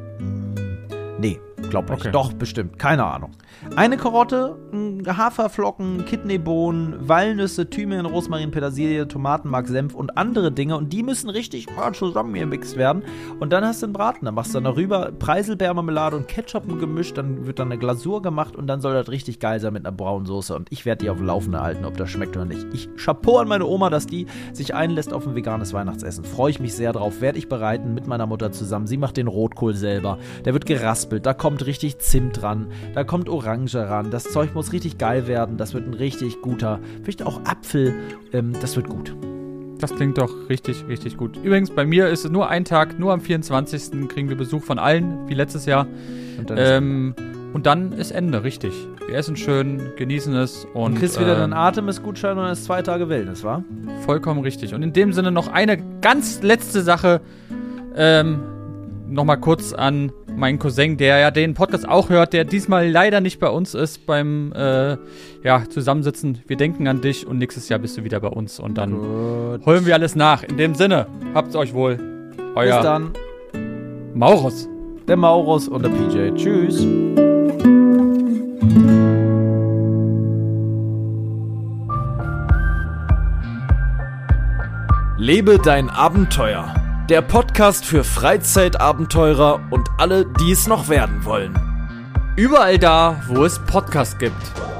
Nee, glaub nicht. Okay. Doch, bestimmt. Keine Ahnung. Eine Karotte, Haferflocken, Kidneybohnen, Walnüsse, Thymian, Rosmarin, Petersilie, Tomatenmark, Senf und andere Dinge. Und die müssen richtig zusammen gemixt werden. Und dann hast du einen Braten. Dann machst du dann darüber Preiselbeermarmelade und Ketchup gemischt. Dann wird dann eine Glasur gemacht und dann soll das richtig geil sein mit einer braunen Soße. Und ich werde die auf dem Laufenden halten, ob das schmeckt oder nicht. Ich Chapeau an meine Oma, dass die sich einlässt auf ein veganes Weihnachtsessen. Freue ich mich sehr drauf. Werde ich bereiten mit meiner Mutter zusammen. Sie macht den Rotkohl selber. Der wird geraspelt. Da kommt richtig Zimt ran. Da kommt Orange ran. Das Zeug muss richtig geil werden. Das wird ein richtig guter, vielleicht auch Apfel. Das wird gut. Das klingt doch richtig, richtig gut. Übrigens, bei mir ist es nur ein Tag, nur am 24. kriegen wir Besuch von allen, wie letztes Jahr. Und dann ist Ende, richtig. Wir essen schön, genießen es. Und du kriegst wieder deinen Artemis-Gutschein und dann ist 2 Tage Wellness, wa? Vollkommen richtig. Und in dem Sinne noch eine ganz letzte Sache. Nochmal kurz an meinen Cousin, der ja den Podcast auch hört, der diesmal leider nicht bei uns ist beim Zusammensitzen. Wir denken an dich und nächstes Jahr bist du wieder bei uns und dann holen wir alles nach. In dem Sinne, habt's euch wohl. Euer Bis dann. Maurus. Der Maurus und der PJ. Tschüss. Lebe dein Abenteuer. Der Podcast für Freizeitabenteurer und alle, die es noch werden wollen. Überall da, wo es Podcasts gibt.